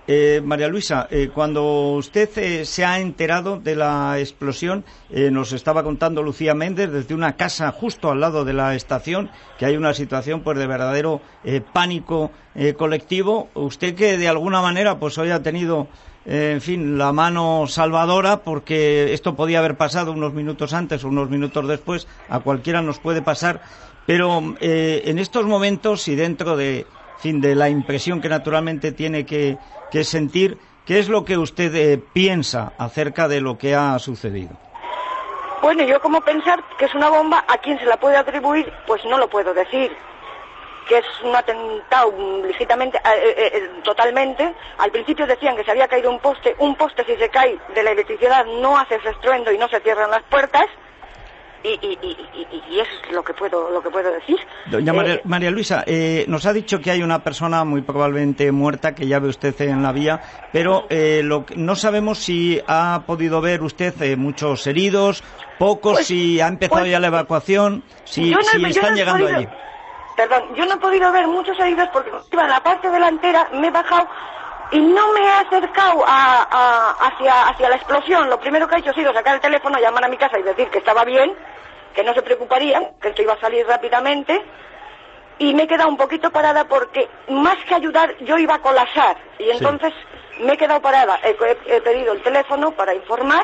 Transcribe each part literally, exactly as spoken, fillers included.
Eh, María Luisa, eh, cuando usted eh, se ha enterado de la explosión, eh, nos estaba contando Lucía Méndez desde una casa justo al lado de la estación, que hay una situación pues de verdadero eh, pánico eh, colectivo. Usted que de alguna manera pues hoy ha tenido, eh, en fin, la mano salvadora, porque esto podía haber pasado unos minutos antes o unos minutos después, a cualquiera nos puede pasar, pero eh, en estos momentos y dentro de, en fin, de la impresión que naturalmente tiene que que sentir, ¿qué es lo que usted eh, piensa acerca de lo que ha sucedido? Bueno, yo como pensar que es una bomba, ¿a quién se la puede atribuir? Pues no lo puedo decir. Que es un atentado lícitamente, eh, eh, totalmente. Al principio decían que se había caído un poste. Un poste, si se cae de la electricidad, no hace ese estruendo y no se cierran las puertas. Y, y, y, y, y eso es lo que puedo lo que puedo decir. Doña María, eh, María Luisa, eh, nos ha dicho que hay una persona muy probablemente muerta, que ya ve usted en la vía, pero eh, lo que, no sabemos si ha podido ver usted eh, muchos heridos, pocos, pues, si ha empezado pues, ya la evacuación, si, no, si están no llegando podido, allí. Perdón, yo no he podido ver muchos heridos porque iba en la parte delantera, me he bajado y no me he acercado a, a, hacia, hacia la explosión. Lo primero que he hecho ha sido sacar el teléfono, llamar a mi casa y decir que estaba bien, que no se preocuparían, que esto iba a salir rápidamente, y me he quedado un poquito parada porque más que ayudar yo iba a colapsar, y entonces sí. me he quedado parada, he, he, he pedido el teléfono para informar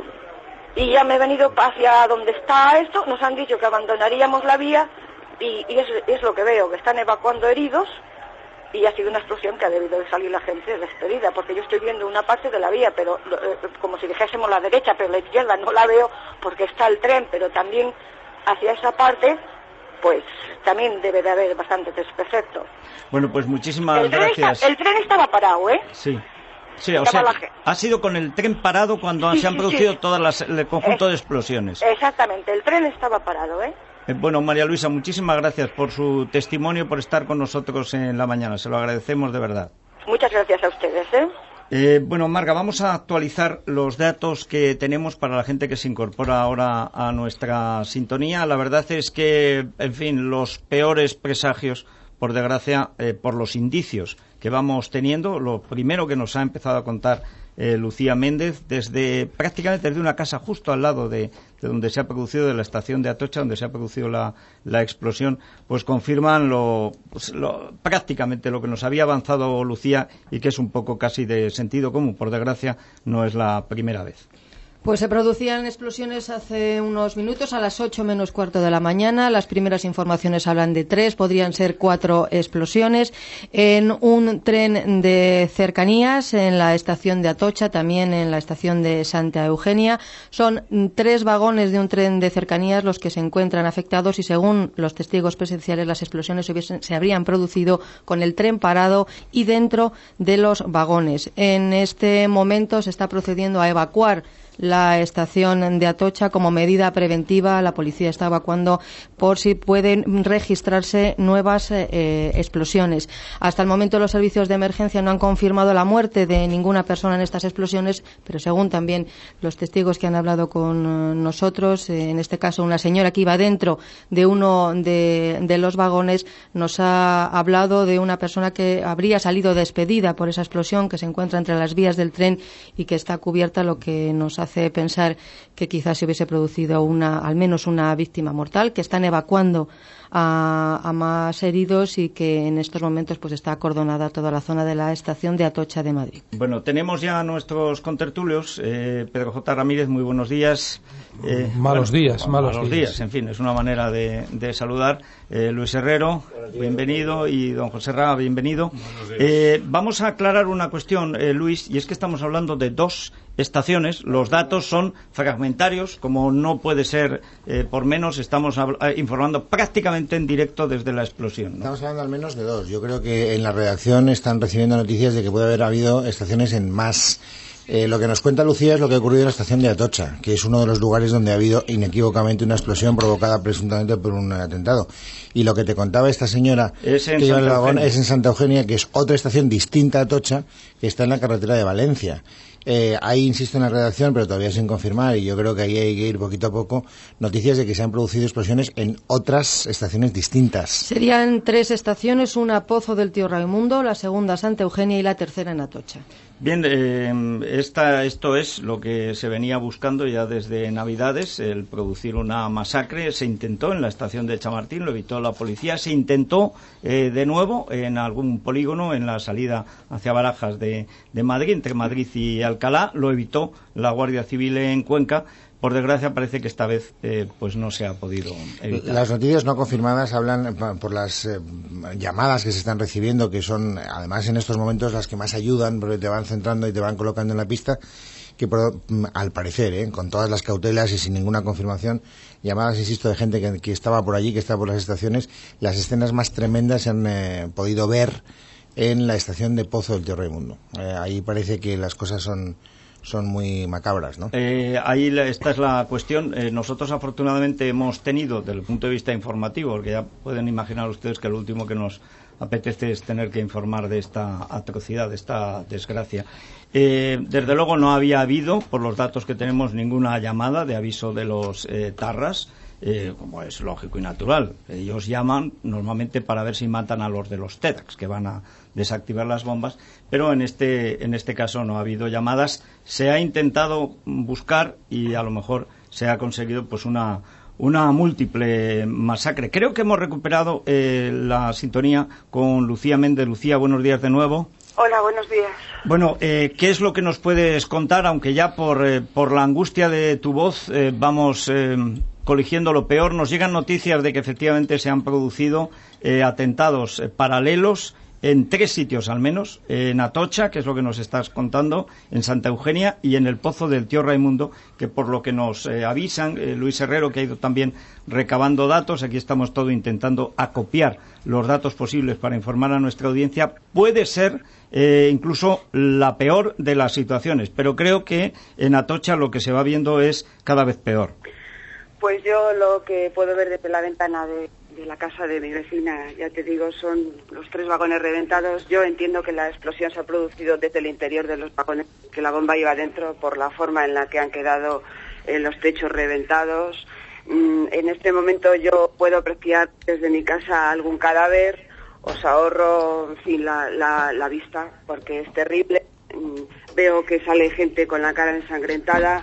y ya me he venido hacia donde está esto. Nos han dicho que abandonaríamos la vía y, y es, es lo que veo, que están evacuando heridos. Y ha sido una explosión que ha debido de salir la gente despedida, porque yo estoy viendo una parte de la vía, pero eh, como si dijésemos la derecha, pero la izquierda no la veo porque está el tren, pero también hacia esa parte, pues también debe de haber bastante desperfecto. Bueno, pues muchísimas el gracias. Está, el tren estaba parado, ¿eh? Sí. Sí, o sea, ha sido con el tren parado cuando sí, se han sí, producido sí. todas las, el conjunto es, de explosiones. Exactamente, el tren estaba parado, ¿eh? Bueno, María Luisa, muchísimas gracias por su testimonio, por estar con nosotros en la mañana. Se lo agradecemos de verdad. Muchas gracias a ustedes, ¿eh? Eh, bueno, Marga, vamos a actualizar los datos que tenemos para la gente que se incorpora ahora a nuestra sintonía. La verdad es que, en fin, los peores presagios, por desgracia, eh, por los indicios que vamos teniendo. Lo primero que nos ha empezado a contar eh, Lucía Méndez, desde prácticamente desde una casa justo al lado de, de donde se ha producido, de la estación de Atocha, donde se ha producido la, la explosión, pues confirman lo, pues lo, prácticamente lo que nos había avanzado Lucía, y que es un poco casi de sentido común. Por desgracia, no es la primera vez. Pues se producían explosiones hace unos minutos, a las ocho menos cuarto de la mañana. Las primeras informaciones hablan de tres, podrían ser cuatro explosiones en un tren de cercanías, en la estación de Atocha, también en la estación de Santa Eugenia. Son tres vagones de un tren de cercanías los que se encuentran afectados, y según los testigos presenciales, las explosiones se, hubiesen, se habrían producido con el tren parado y dentro de los vagones. En este momento se está procediendo a evacuar la estación de Atocha como medida preventiva. La policía está evacuando por si pueden registrarse nuevas eh, explosiones. Hasta el momento los servicios de emergencia no han confirmado la muerte de ninguna persona en estas explosiones, pero según también los testigos que han hablado con nosotros, eh, en este caso una señora que iba dentro de uno de, de los vagones, nos ha hablado de una persona que habría salido despedida por esa explosión, que se encuentra entre las vías del tren y que está cubierta, lo que nos ha hace pensar que quizás se hubiese producido una, al menos una víctima mortal, que están evacuando a, a más heridos y que en estos momentos pues está acordonada toda la zona de la estación de Atocha de Madrid. Bueno, tenemos ya a nuestros contertulios. eh, Pedro J. Ramírez, muy buenos días. Eh, malos bueno, días, malos, malos días. días. En fin, es una manera de, de saludar. Eh, Luis Herrero, bienvenido, y don José Ra, bienvenido. Eh, vamos a aclarar una cuestión, eh, Luis, y es que estamos hablando de dos estaciones. Los datos son fragmentarios, como no puede ser eh, por menos. Estamos eh, informando prácticamente en directo desde la explosión, ¿no? Estamos hablando al menos de dos. Yo creo que en la redacción están recibiendo noticias de que puede haber habido estaciones en más. Eh, lo que nos cuenta Lucía es lo que ha ocurrido en la estación de Atocha, que es uno de los lugares donde ha habido inequívocamente una explosión provocada presuntamente por un atentado. Y lo que te contaba esta señora que lleva el vagón es en Santa Eugenia, que es otra estación distinta a Atocha, que está en la carretera de Valencia. Eh, hay, insisto, en la redacción, pero todavía sin confirmar, y yo creo que ahí hay que ir poquito a poco, noticias de que se han producido explosiones en otras estaciones distintas. Serían tres estaciones, una Pozo del Tío Raimundo, la segunda Santa Eugenia y la tercera en Atocha. Bien, eh, esta, esto es lo que se venía buscando ya desde Navidades, el producir una masacre. Se intentó en la estación de Chamartín, lo evitó la policía. Se intentó eh, de nuevo en algún polígono en la salida hacia Barajas de, de Madrid, entre Madrid y Alcalá. Lo evitó la Guardia Civil en Cuenca. Por desgracia, parece que esta vez eh, pues no se ha podido evitar. Las noticias no confirmadas hablan por las eh, llamadas que se están recibiendo, que son, además, en estos momentos las que más ayudan, porque te van centrando y te van colocando en la pista, que por, al parecer, eh, con todas las cautelas y sin ninguna confirmación, llamadas, insisto, de gente que, que estaba por allí, que estaba por las estaciones, las escenas más tremendas se han eh, podido ver en la estación de Pozo del Tío Raimundo. Eh, ahí parece que las cosas son... son muy macabras, ¿no? Eh, ahí la, esta es la cuestión. Eh, nosotros afortunadamente hemos tenido, desde el punto de vista informativo, porque ya pueden imaginar ustedes que lo último que nos apetece es tener que informar de esta atrocidad, de esta desgracia. Eh, desde luego no había habido, por los datos que tenemos, ninguna llamada de aviso de los eh, tarras. Eh, como es lógico y natural. Ellos llaman normalmente para ver si matan a los de los TEDx, que van a desactivar las bombas, pero en este, en este caso no ha habido llamadas. Se ha intentado buscar y a lo mejor se ha conseguido pues una, una múltiple masacre. Creo que hemos recuperado eh, la sintonía con Lucía Méndez. Lucía, buenos días de nuevo. Hola, buenos días. Bueno, eh, ¿qué es lo que nos puedes contar? Aunque ya por, eh, por la angustia de tu voz eh, vamos eh, coligiendo lo peor. Nos llegan noticias de que efectivamente se han producido eh, atentados eh, paralelos en tres sitios al menos, eh, en Atocha, que es lo que nos estás contando, en Santa Eugenia y en el Pozo del Tío Raimundo, que por lo que nos eh, avisan, eh, Luis Herrero, que ha ido también recabando datos, aquí estamos todos intentando acopiar los datos posibles para informar a nuestra audiencia, puede ser eh, incluso la peor de las situaciones, pero creo que en Atocha lo que se va viendo es cada vez peor. Pues yo lo que puedo ver desde la ventana de, de la casa de mi vecina, ya te digo, son los tres vagones reventados. Yo entiendo que la explosión se ha producido desde el interior de los vagones, que la bomba iba dentro por la forma en la que han quedado eh, los techos reventados. Mm, en este momento yo puedo apreciar desde mi casa algún cadáver. Os ahorro, en fin, la, la, la vista, porque es terrible. Mm, veo que sale gente con la cara ensangrentada.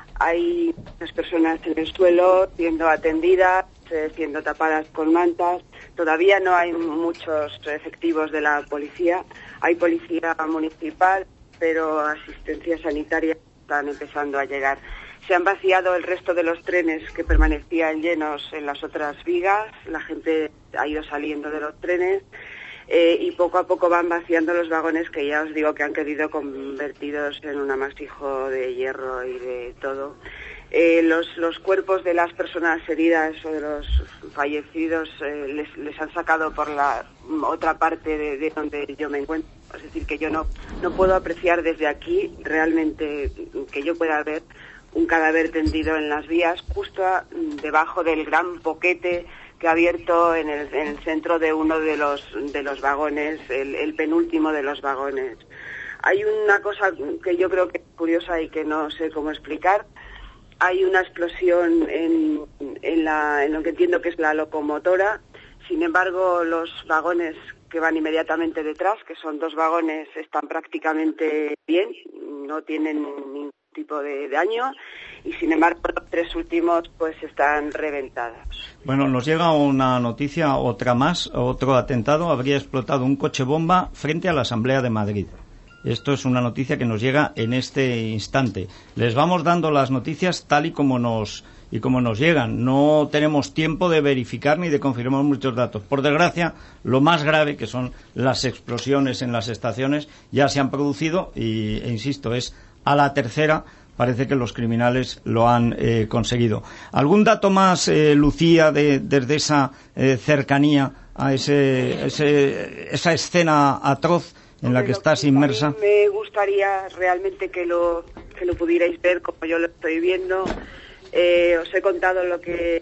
Hay muchas personas en el suelo siendo atendidas, eh, siendo tapadas con mantas. Todavía no hay muchos efectivos de la policía. Hay policía municipal, pero asistencia sanitaria están empezando a llegar. Se han vaciado el resto de los trenes que permanecían llenos en las otras vigas. La gente ha ido saliendo de los trenes. Eh, y poco a poco van vaciando los vagones que ya os digo que han quedado convertidos en un amasijo de hierro y de todo. Eh, los, los cuerpos de las personas heridas o de los fallecidos eh, les, les han sacado por la otra parte de, de donde yo me encuentro. Es decir, que yo no, no puedo apreciar desde aquí realmente que yo pueda ver un cadáver tendido en las vías justo a, debajo del gran boquete que ha abierto en el, en el centro de uno de los de los vagones, el, el penúltimo de los vagones. Hay una cosa que yo creo que es curiosa y que no sé cómo explicar. Hay una explosión en, en, la, en lo que entiendo que es la locomotora. Sin embargo, los vagones que van inmediatamente detrás, que son dos vagones, están prácticamente bien, no tienen ningún tipo de daño, y sin embargo los tres últimos pues están reventados. Bueno, nos llega una noticia, otra más, otro atentado. Habría explotado un coche bomba frente a la Asamblea de Madrid. Esto es una noticia que nos llega en este instante. Les vamos dando las noticias tal y como nos y como nos llegan. No tenemos tiempo de verificar ni de confirmar muchos datos. Por desgracia, lo más grave, que son las explosiones en las estaciones, ya se han producido y, e insisto, es a la tercera. Parece que los criminales lo han eh, conseguido. ¿Algún dato más, eh, Lucía, de, desde esa eh, cercanía a ese, ese, esa escena atroz en la que estás inmersa? A mí me gustaría realmente que lo, que lo pudierais ver como yo lo estoy viendo. Eh, os he contado lo que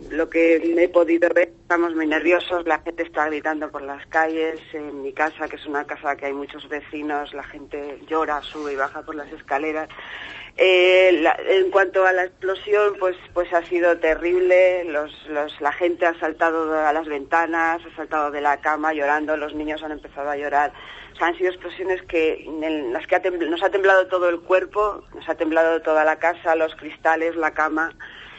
lo que he podido ver, estamos muy nerviosos, la gente está gritando por las calles, en mi casa, que es una casa que hay muchos vecinos, la gente llora, sube y baja por las escaleras. Eh, la, en cuanto a la explosión, pues pues ha sido terrible, los, los, la gente ha saltado a las ventanas, ha saltado de la cama llorando, los niños han empezado a llorar. O sea, han sido explosiones que en las que ha tembl- nos ha temblado todo el cuerpo, nos ha temblado toda la casa, los cristales, la cama,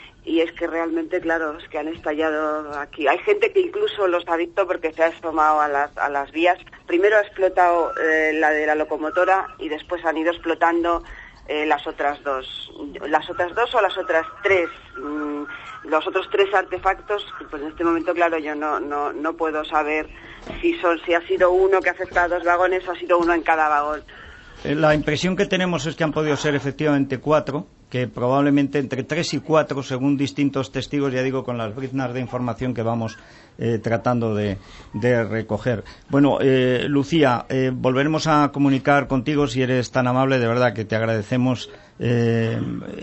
y es que realmente, claro, es que han estallado aquí. Hay gente que incluso los ha visto porque se ha asomado a las, a las vías. Primero ha explotado eh, la de la locomotora y después han ido explotando Eh, las otras dos, las otras dos o las otras tres, mm, los otros tres artefactos, pues en este momento, claro, yo no no no puedo saber si son si ha sido uno que ha afectado a dos vagones o ha sido uno en cada vagón. La impresión que tenemos es que han podido ser efectivamente cuatro, que probablemente entre tres y cuatro, según distintos testigos, ya digo, con las briznas de información que vamos eh, tratando de, de recoger. Bueno, eh, Lucía, eh, volveremos a comunicar contigo si eres tan amable, de verdad que te agradecemos eh,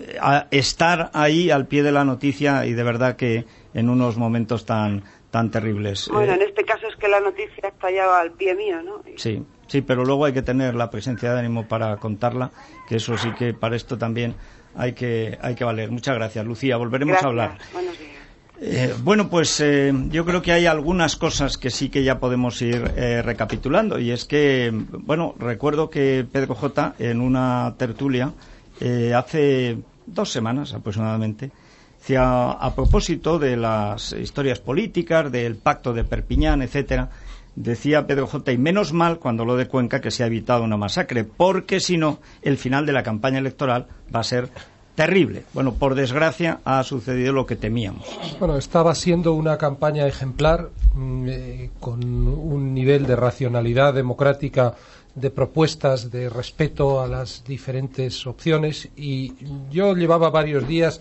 a estar ahí al pie de la noticia y de verdad que en unos momentos tan tan terribles. Bueno, eh, en este caso es que la noticia está ya al pie mío, ¿no? Y... Sí, sí, pero luego hay que tener la presencia de ánimo para contarla, que eso sí que para esto también hay que hay que valer. Muchas gracias, Lucía. Volveremos Gracias. a hablar. Buenos días. Eh, bueno, pues eh, yo creo que hay algunas cosas que sí que ya podemos ir eh, recapitulando, y es que, bueno, recuerdo que Pedro J, en una tertulia, eh, hace dos semanas aproximadamente, decía, a propósito de las historias políticas, del pacto de Perpiñán, etcétera, decía Pedro J, y menos mal cuando lo de Cuenca que se ha evitado una masacre, porque si no, el final de la campaña electoral va a ser terrible. Bueno, por desgracia ha sucedido lo que temíamos. Bueno, estaba siendo una campaña ejemplar, eh, con un nivel de racionalidad democrática, de propuestas, de respeto a las diferentes opciones, y yo llevaba varios días,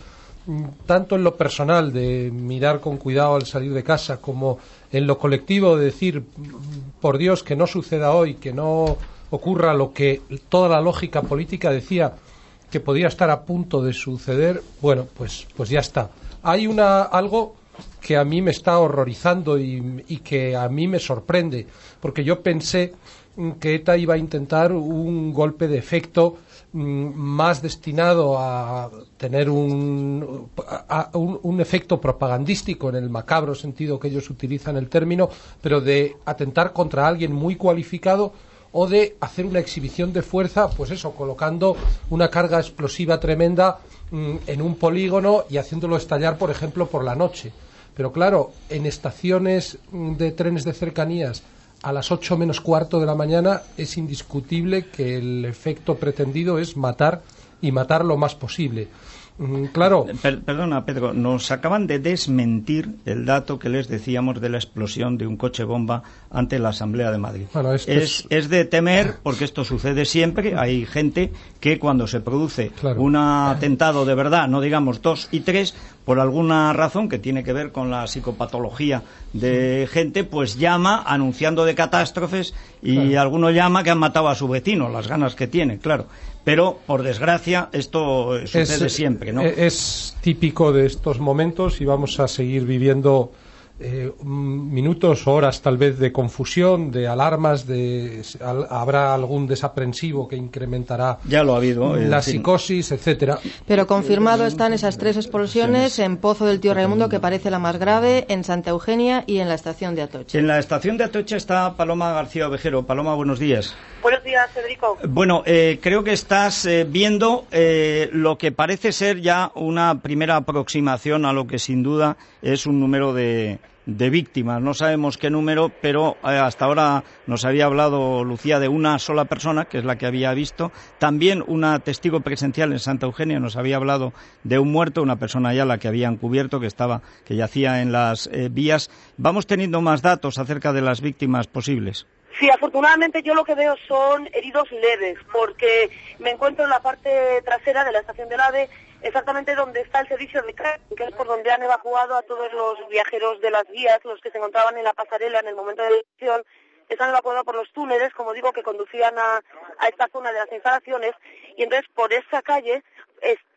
tanto en lo personal, de mirar con cuidado al salir de casa, como en lo colectivo, de decir, por Dios, que no suceda hoy, que no ocurra lo que toda la lógica política decía que podía estar a punto de suceder. Bueno, pues pues ya está. Hay una algo que a mí me está horrorizando y, y que a mí me sorprende, porque yo pensé que ETA iba a intentar un golpe de efecto mm, más destinado a tener un, a, a un, un efecto propagandístico, en el macabro sentido que ellos utilizan el término, pero de atentar contra alguien muy cualificado, o de hacer una exhibición de fuerza, pues eso, colocando una carga explosiva tremenda mmm, en un polígono y haciéndolo estallar, por ejemplo, por la noche. Pero claro, en estaciones de trenes de cercanías a las ocho menos cuarto de la mañana es indiscutible que el efecto pretendido es matar, y matar lo más posible. Mm, claro. Per, perdona, Pedro, nos acaban de desmentir el dato que les decíamos de la explosión de un coche bomba ante la Asamblea de Madrid. Bueno, esto es, es... es de temer, porque esto sucede siempre. Hay gente que cuando se produce claro. un atentado de verdad, no digamos dos y tres, por alguna razón que tiene que ver con la psicopatología de gente, pues llama anunciando de catástrofes, y claro. alguno llama que han matado a su vecino, las ganas que tiene, claro. Pero, por desgracia, esto sucede es, siempre, ¿no? Es típico de estos momentos, y vamos a seguir viviendo eh, minutos o horas tal vez de confusión, de alarmas, de al, habrá algún desaprensivo que incrementará ya lo ha habido, la en fin. psicosis, etcétera. Pero confirmado están esas tres explosiones en Pozo del Tío Raimundo, que parece la más grave, en Santa Eugenia y en la estación de Atocha. En la estación de Atocha está Paloma García Ovejero. Paloma, buenos días. Buenos días, Federico. Bueno, eh, creo que estás eh, viendo eh, lo que parece ser ya una primera aproximación a lo que sin duda es un número de, de víctimas. No sabemos qué número, pero eh, hasta ahora nos había hablado Lucía de una sola persona, que es la que había visto. También una testigo presencial en Santa Eugenia nos había hablado de un muerto, una persona ya la que habían cubierto, que estaba, que yacía en las eh, vías. Vamos teniendo más datos acerca de las víctimas posibles. Sí, afortunadamente yo lo que veo son heridos leves, porque me encuentro en la parte trasera de la estación del AVE, exactamente donde está el servicio de catering, que es por donde han evacuado a todos los viajeros de las vías, los que se encontraban en la pasarela en el momento de la evacuación. Están evacuados por los túneles, como digo, que conducían a, a esta zona de las instalaciones, y entonces por esa calle es,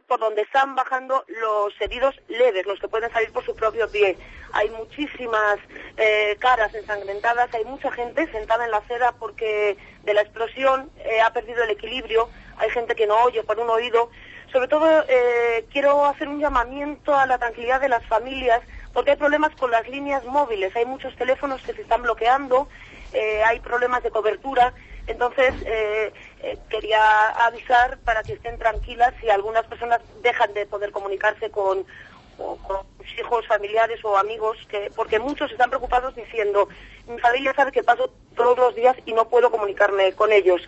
por donde están bajando los heridos leves, los que pueden salir por su propio pie. Hay muchísimas eh, caras ensangrentadas, hay mucha gente sentada en la acera porque de la explosión eh, ha perdido el equilibrio, hay gente que no oye por un oído. Sobre todo eh, quiero hacer un llamamiento a la tranquilidad de las familias, porque hay problemas con las líneas móviles, hay muchos teléfonos que se están bloqueando, eh, hay problemas de cobertura. Entonces, eh, eh, quería avisar para que estén tranquilas si algunas personas dejan de poder comunicarse con, o, con sus hijos, familiares o amigos, que porque muchos están preocupados diciendo, mi familia sabe que paso todos los días y no puedo comunicarme con ellos.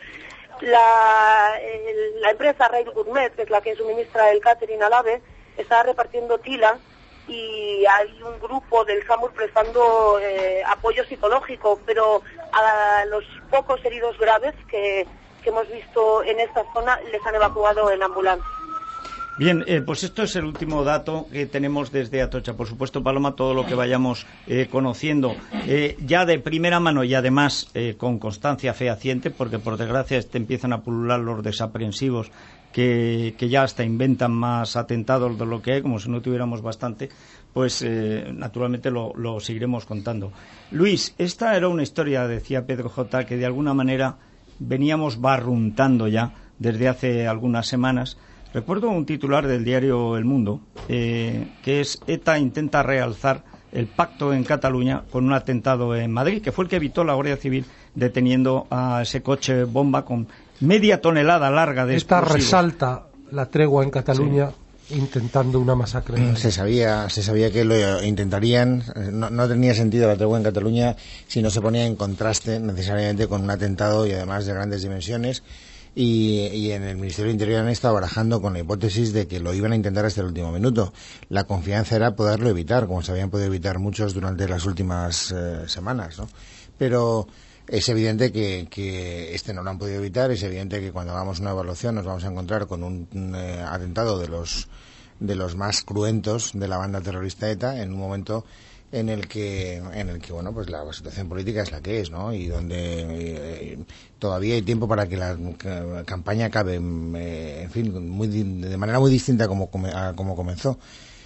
La, el, la empresa Rail Gourmet, que es la que suministra el catering al AVE, está repartiendo tila y hay un grupo del SAMUR prestando eh, apoyo psicológico, pero a los pocos heridos graves que, que hemos visto en esta zona les han evacuado en ambulancia. Bien, eh, pues esto es el último dato que tenemos desde Atocha. Por supuesto, Paloma, todo lo que vayamos eh, conociendo eh, ya de primera mano y además eh, con constancia fehaciente, porque por desgracia este empiezan a pulular los desaprensivos que, que ya hasta inventan más atentados de lo que hay, como si no tuviéramos bastante, pues eh, naturalmente lo, lo seguiremos contando. Luis, esta era una historia, decía Pedro J., que de alguna manera veníamos barruntando ya desde hace algunas semanas. Recuerdo un titular del diario El Mundo, eh, que es ETA intenta realzar el pacto en Cataluña con un atentado en Madrid, que fue el que evitó la Guardia Civil deteniendo a ese coche bomba con media tonelada larga de Esta explosivos. resalta la tregua en Cataluña, sí, intentando una masacre. Se sabía, se sabía que lo intentarían. No, no tenía sentido la tregua en Cataluña si no se ponía en contraste necesariamente con un atentado y además de grandes dimensiones. Y, y en el Ministerio del Interior han estado barajando con la hipótesis de que lo iban a intentar hasta el último minuto. La confianza era poderlo evitar, como se habían podido evitar muchos durante las últimas eh, semanas, ¿no? Pero es evidente que, que este no lo han podido evitar. Es evidente que cuando hagamos una evaluación nos vamos a encontrar con un, un eh, atentado de los de los más cruentos de la banda terrorista ETA en un momento en el que en el que bueno, pues la situación política es la que es, ¿no? Y donde eh, todavía hay tiempo para que la que, campaña acabe eh, en fin, muy, de manera muy distinta como a como comenzó.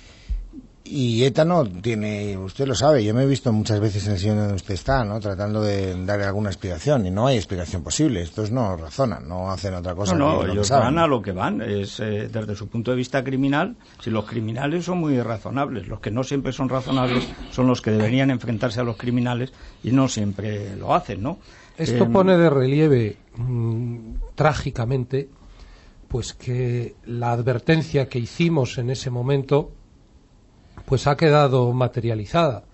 Y ETA no tiene, usted lo sabe, yo me he visto muchas veces en el sitio donde usted está, ¿no? Tratando de darle alguna explicación, y no hay explicación posible. Estos no razonan, no hacen otra cosa. No, no, que ellos saben. van a lo que van, es eh, desde su punto de vista criminal. Si los criminales son muy razonables, los que no siempre son razonables son los que deberían enfrentarse a los criminales y no siempre lo hacen, ¿no? Esto eh, pone de relieve mmm, trágicamente, pues que la advertencia que hicimos en ese momento pues ha quedado materializada,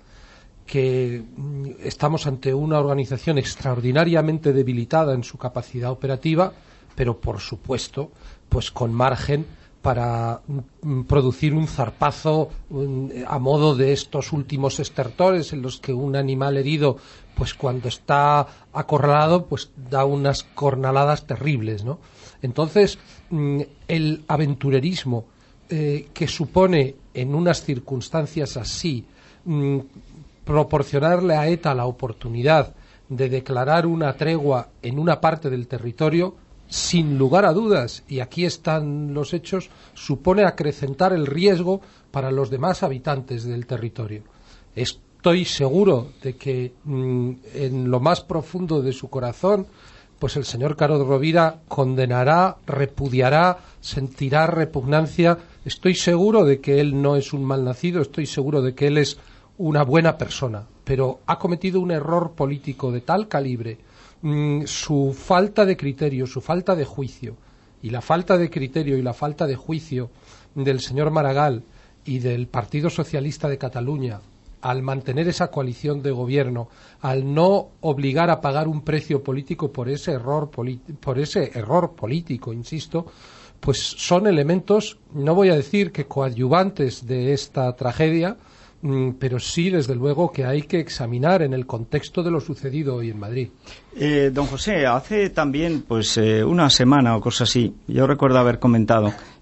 que estamos ante una organización extraordinariamente debilitada en su capacidad operativa, pero por supuesto pues con margen para mm, producir un zarpazo mm, a modo de estos últimos estertores en los que un animal herido pues cuando está acorralado pues da unas cornaladas terribles, ¿no? Entonces mm, el aventurerismo eh, que supone en unas circunstancias así mmm, proporcionarle a ETA la oportunidad de declarar una tregua en una parte del territorio, sin lugar a dudas, y aquí están los hechos, supone acrecentar el riesgo para los demás habitantes del territorio. Estoy seguro de que mmm, en lo más profundo de su corazón pues el señor Carod Rovira condenará, repudiará, sentirá repugnancia. Estoy seguro de que él no es un malnacido, estoy seguro de que él es una buena persona, pero ha cometido un error político de tal calibre, mmm, su falta de criterio, su falta de juicio, y la falta de criterio y la falta de juicio del señor Maragall y del Partido Socialista de Cataluña, al mantener esa coalición de gobierno, al no obligar a pagar un precio político por ese error por ese error político, insisto, pues son elementos, no voy a decir que coadyuvantes de esta tragedia, mmm, pero sí, desde luego, que hay que examinar en el contexto de lo sucedido hoy en Madrid. Eh, don José, hace también pues eh, una semana o cosa así, yo recuerdo haber comentado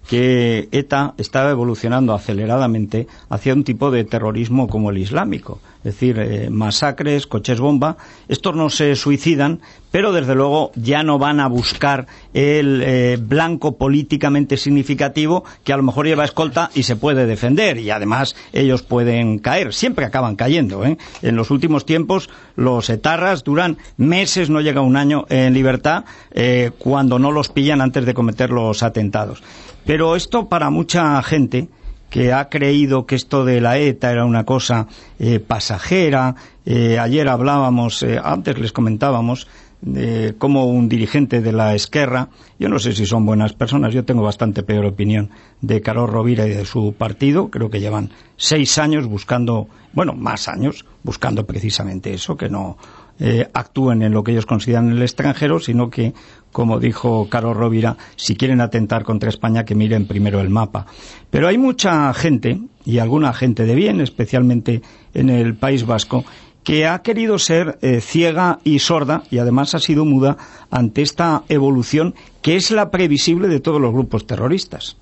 que ETA estaba evolucionando aceleradamente hacia un tipo de terrorismo como el islámico. Es decir, eh, masacres, coches bomba. Estos no se suicidan, pero desde luego ya no van a buscar el eh, blanco políticamente significativo que a lo mejor lleva escolta y se puede defender, y además ellos pueden caer, siempre acaban cayendo, ¿eh? En los últimos tiempos los etarras duran meses, no llega un año en libertad, eh, cuando no los pillan antes de cometer los atentados. Pero esto, para mucha gente que ha creído que esto de la ETA era una cosa eh, pasajera, eh, ayer hablábamos, eh, antes les comentábamos de cómo un dirigente de la Esquerra, yo no sé si son buenas personas, yo tengo bastante peor opinión de Carol Rovira y de su partido, creo que llevan seis años buscando, bueno, más años, buscando precisamente eso, que no eh, actúen en lo que ellos consideran el extranjero, sino que, como dijo Carol Rovira, si quieren atentar contra España, que miren primero el mapa. Pero hay mucha gente, y alguna gente de bien, especialmente en el País Vasco, que ha querido ser eh, ciega y sorda, y además ha sido muda ante esta evolución que es la previsible de todos los grupos terroristas.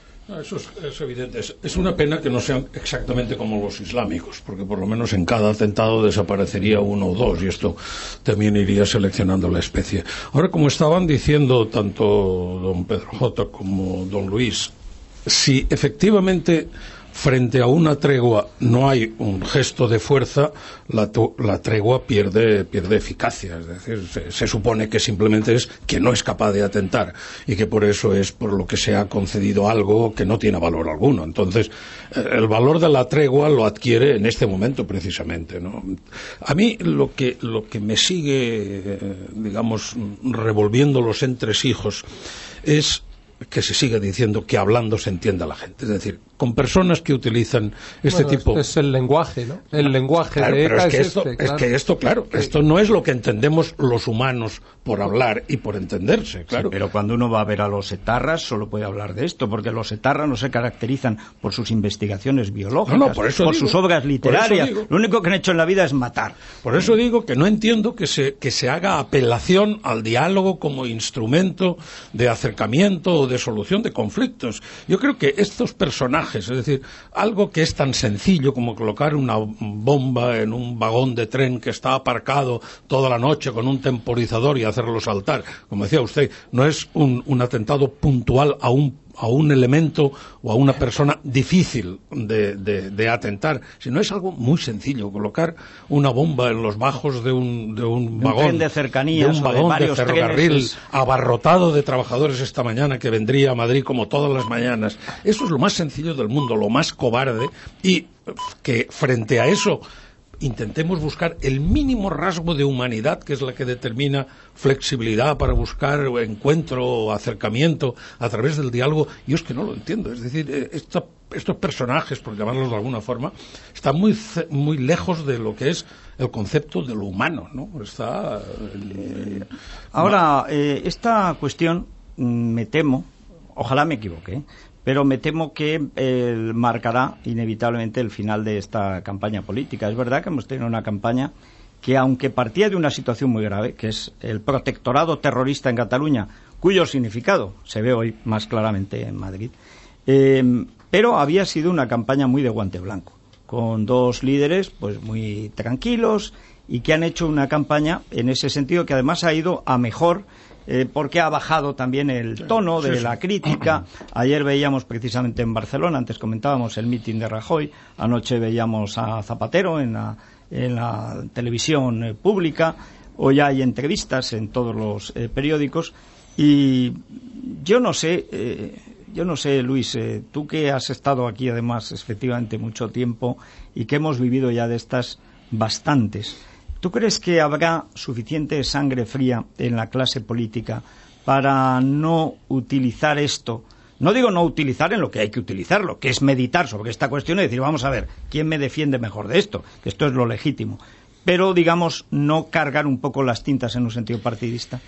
Eso es, es evidente. Es, es una pena que no sean exactamente como los islámicos, porque por lo menos en cada atentado desaparecería uno o dos, y esto también iría seleccionando la especie. Ahora, como estaban diciendo tanto don Pedro J. como don Luis, si efectivamente frente a una tregua no hay un gesto de fuerza, la, la tregua pierde, pierde eficacia. Es decir, se, se supone que simplemente es que no es capaz de atentar, y que por eso es por lo que se ha concedido algo que no tiene valor alguno. Entonces, el valor de la tregua lo adquiere en este momento precisamente, ¿no? A mí lo que, lo que me sigue, digamos, revolviendo los entresijos es que se sigue diciendo que hablando se entienda la gente. Es decir, con personas que utilizan este bueno, tipo... Este es el lenguaje, ¿no? El lenguaje claro, de pero ETA es que, es esto, este, claro. es que esto, claro, esto no es lo que entendemos los humanos por hablar y por entenderse, claro. Sí, pero cuando uno va a ver a los etarras solo puede hablar de esto, porque los etarras no se caracterizan por sus investigaciones biológicas, no, no, por, eso por digo, sus obras literarias. Digo, lo único que han hecho en la vida es matar. Por eso digo que no entiendo que se, que se haga apelación al diálogo como instrumento de acercamiento o de solución de conflictos. Yo creo que estos personajes, es decir, algo que es tan sencillo como colocar una bomba en un vagón de tren que está aparcado toda la noche con un temporizador y hacerlo saltar, como decía usted, no es un, un atentado puntual a un a un elemento o a una persona difícil de, de, de atentar, sino es algo muy sencillo, colocar una bomba en los bajos de un, de un vagón, un tren de cercanías, de un vagón de, de ferrocarril es... abarrotado de trabajadores esta mañana que vendría a Madrid como todas las mañanas. Eso es lo más sencillo del mundo, lo más cobarde, y que frente a eso intentemos buscar el mínimo rasgo de humanidad, que es la que determina flexibilidad para buscar encuentro o acercamiento a través del diálogo. Yo es que no lo entiendo. Es decir, esta, estos personajes, por llamarlos de alguna forma, están muy, muy lejos de lo que es el concepto de lo humano, ¿no? Está, eh, Ahora, eh, esta cuestión, me temo, ojalá me equivoque, ¿eh? pero me temo que eh, marcará inevitablemente el final de esta campaña política. Es verdad que hemos tenido una campaña que, aunque partía de una situación muy grave, que es el protectorado terrorista en Cataluña, cuyo significado se ve hoy más claramente en Madrid, eh, pero había sido una campaña muy de guante blanco, con dos líderes pues muy tranquilos y que han hecho una campaña en ese sentido que además ha ido a mejor, Eh, porque ha bajado también el tono de sí, sí. la crítica. Ayer veíamos precisamente en Barcelona, antes comentábamos el mitin de Rajoy, anoche veíamos a Zapatero en la, en la televisión eh, pública, hoy hay entrevistas en todos los eh, periódicos, y yo no sé, eh, yo no sé, Luis, eh, tú que has estado aquí además efectivamente mucho tiempo y que hemos vivido ya de estas bastantes, ¿tú crees que habrá suficiente sangre fría en la clase política para no utilizar esto? No digo no utilizar en lo que hay que utilizarlo, que es meditar sobre esta cuestión y decir, vamos a ver, ¿quién me defiende mejor de esto? Que esto es lo legítimo. Pero, digamos, no cargar un poco las tintas en un sentido partidista.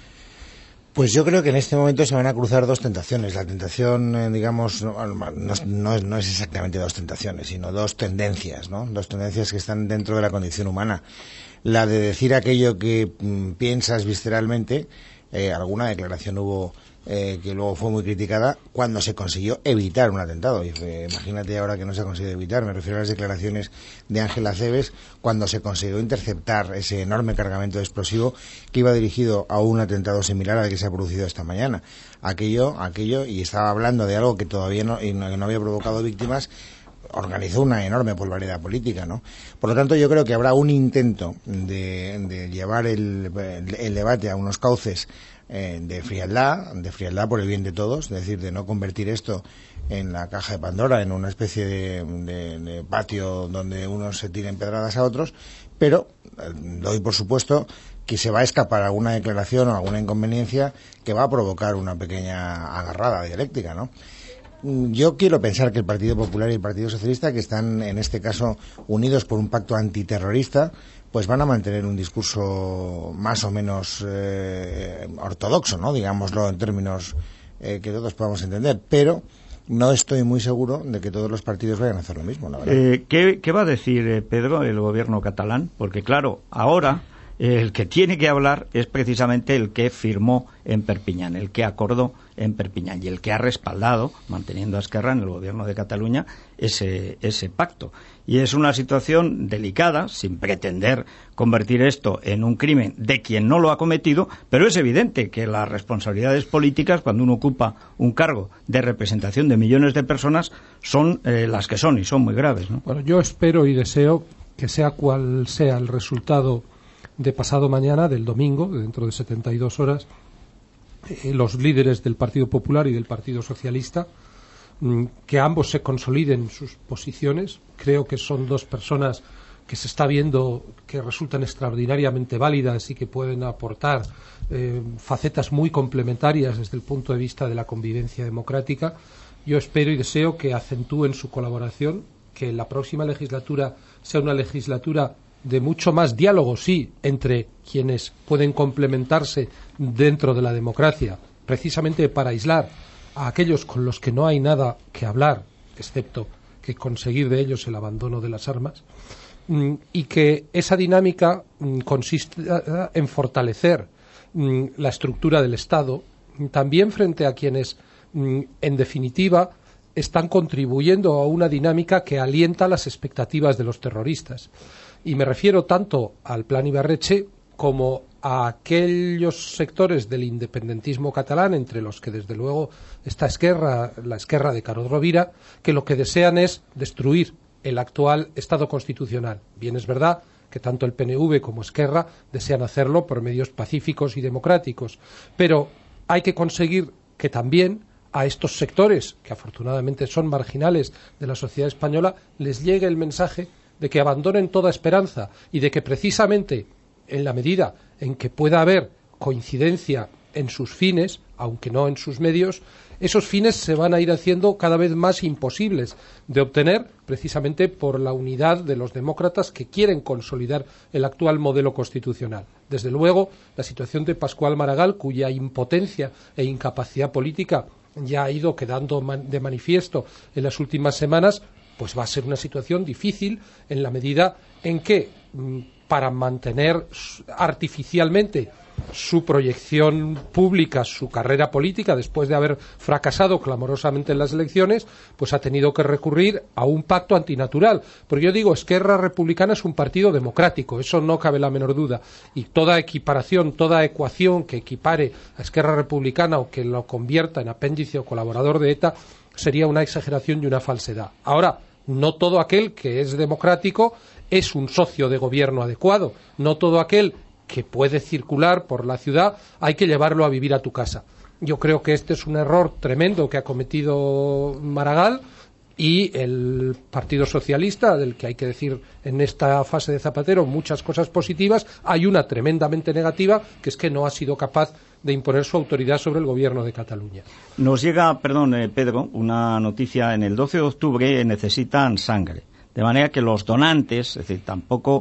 Pues yo creo que en este momento se van a cruzar dos tentaciones. La tentación, eh, digamos, no, no, no, no es exactamente dos tentaciones, sino dos tendencias, ¿no? Dos tendencias que están dentro de la condición humana. La de decir aquello que mm, piensas visceralmente eh, alguna declaración hubo eh, que luego fue muy criticada cuando se consiguió evitar un atentado. Y, eh, imagínate ahora que no se ha conseguido evitar. Me refiero a las declaraciones de Ángela Cebes cuando se consiguió interceptar ese enorme cargamento de explosivo que iba dirigido a un atentado similar al que se ha producido esta mañana. Aquello, aquello, y estaba hablando de algo que todavía no, y no, no había provocado víctimas, organizó una enorme polvareda política, ¿no? Por lo tanto, yo creo que habrá un intento de, de llevar el, el, el debate a unos cauces eh, de frialdad, de frialdad por el bien de todos, es decir, de no convertir esto en la caja de Pandora, en una especie de, de, de patio donde unos se tiren pedradas a otros, pero eh, doy por supuesto que se va a escapar alguna declaración o alguna inconveniencia que va a provocar una pequeña agarrada dialéctica, ¿no? Yo quiero pensar que el Partido Popular y el Partido Socialista, que están en este caso unidos por un pacto antiterrorista, pues van a mantener un discurso más o menos eh, ortodoxo, ¿no? Digámoslo en términos eh, que todos podamos entender, pero no estoy muy seguro de que todos los partidos vayan a hacer lo mismo, la verdad. Eh, ¿qué, ¿Qué va a decir, eh, Pedro, el gobierno catalán? Porque claro, ahora el que tiene que hablar es precisamente el que firmó en Perpiñán, el que acordó en Perpiñán y el que ha respaldado, manteniendo a Esquerra en el gobierno de Cataluña, ese, ese pacto. Y es una situación delicada, sin pretender convertir esto en un crimen de quien no lo ha cometido, pero es evidente que las responsabilidades políticas, cuando uno ocupa un cargo de representación de millones de personas, son eh, las que son y son muy graves, ¿no? Bueno, yo espero y deseo que sea cual sea el resultado de pasado mañana, del domingo, dentro de setenta y dos horas, eh, los líderes del Partido Popular y del Partido Socialista, mmm, que ambos se consoliden sus posiciones. Creo que son dos personas que se está viendo que resultan extraordinariamente válidas y que pueden aportar eh, facetas muy complementarias desde el punto de vista de la convivencia democrática. Yo espero y deseo que acentúen su colaboración, que la próxima legislatura sea una legislatura de mucho más diálogo, sí, entre quienes pueden complementarse dentro de la democracia, precisamente para aislar a aquellos con los que no hay nada que hablar, excepto que conseguir de ellos el abandono de las armas, y que esa dinámica consiste en fortalecer la estructura del Estado, también frente a quienes, en definitiva, están contribuyendo a una dinámica que alienta las expectativas de los terroristas. Y me refiero tanto al Plan Ibarretxe como a aquellos sectores del independentismo catalán, entre los que desde luego está Esquerra, la Esquerra de Carod Rovira, que lo que desean es destruir el actual Estado constitucional. Bien es verdad que tanto el P N V como Esquerra desean hacerlo por medios pacíficos y democráticos, pero hay que conseguir que también a estos sectores, que afortunadamente son marginales de la sociedad española, les llegue el mensaje de que abandonen toda esperanza y de que precisamente en la medida en que pueda haber coincidencia en sus fines, aunque no en sus medios, esos fines se van a ir haciendo cada vez más imposibles de obtener, precisamente por la unidad de los demócratas que quieren consolidar el actual modelo constitucional. Desde luego, la situación de Pascual Maragall, cuya impotencia e incapacidad política ya ha ido quedando de manifiesto en las últimas semanas, pues va a ser una situación difícil en la medida en que, para mantener artificialmente su proyección pública, su carrera política, después de haber fracasado clamorosamente en las elecciones, pues ha tenido que recurrir a un pacto antinatural. Porque yo digo, Esquerra Republicana es un partido democrático, eso no cabe la menor duda. Y toda equiparación, toda ecuación que equipare a Esquerra Republicana o que lo convierta en apéndice o colaborador de ETA sería una exageración y una falsedad. Ahora, no todo aquel que es democrático es un socio de gobierno adecuado. No todo aquel que puede circular por la ciudad hay que llevarlo a vivir a tu casa. Yo creo que este es un error tremendo que ha cometido Maragall, y el Partido Socialista, del que hay que decir en esta fase de Zapatero muchas cosas positivas, hay una tremendamente negativa, que es que no ha sido capaz de imponer su autoridad sobre el gobierno de Cataluña. Nos llega, perdón, eh, Pedro, una noticia. En el doce de octubre necesitan sangre, de manera que los donantes, es decir, tampoco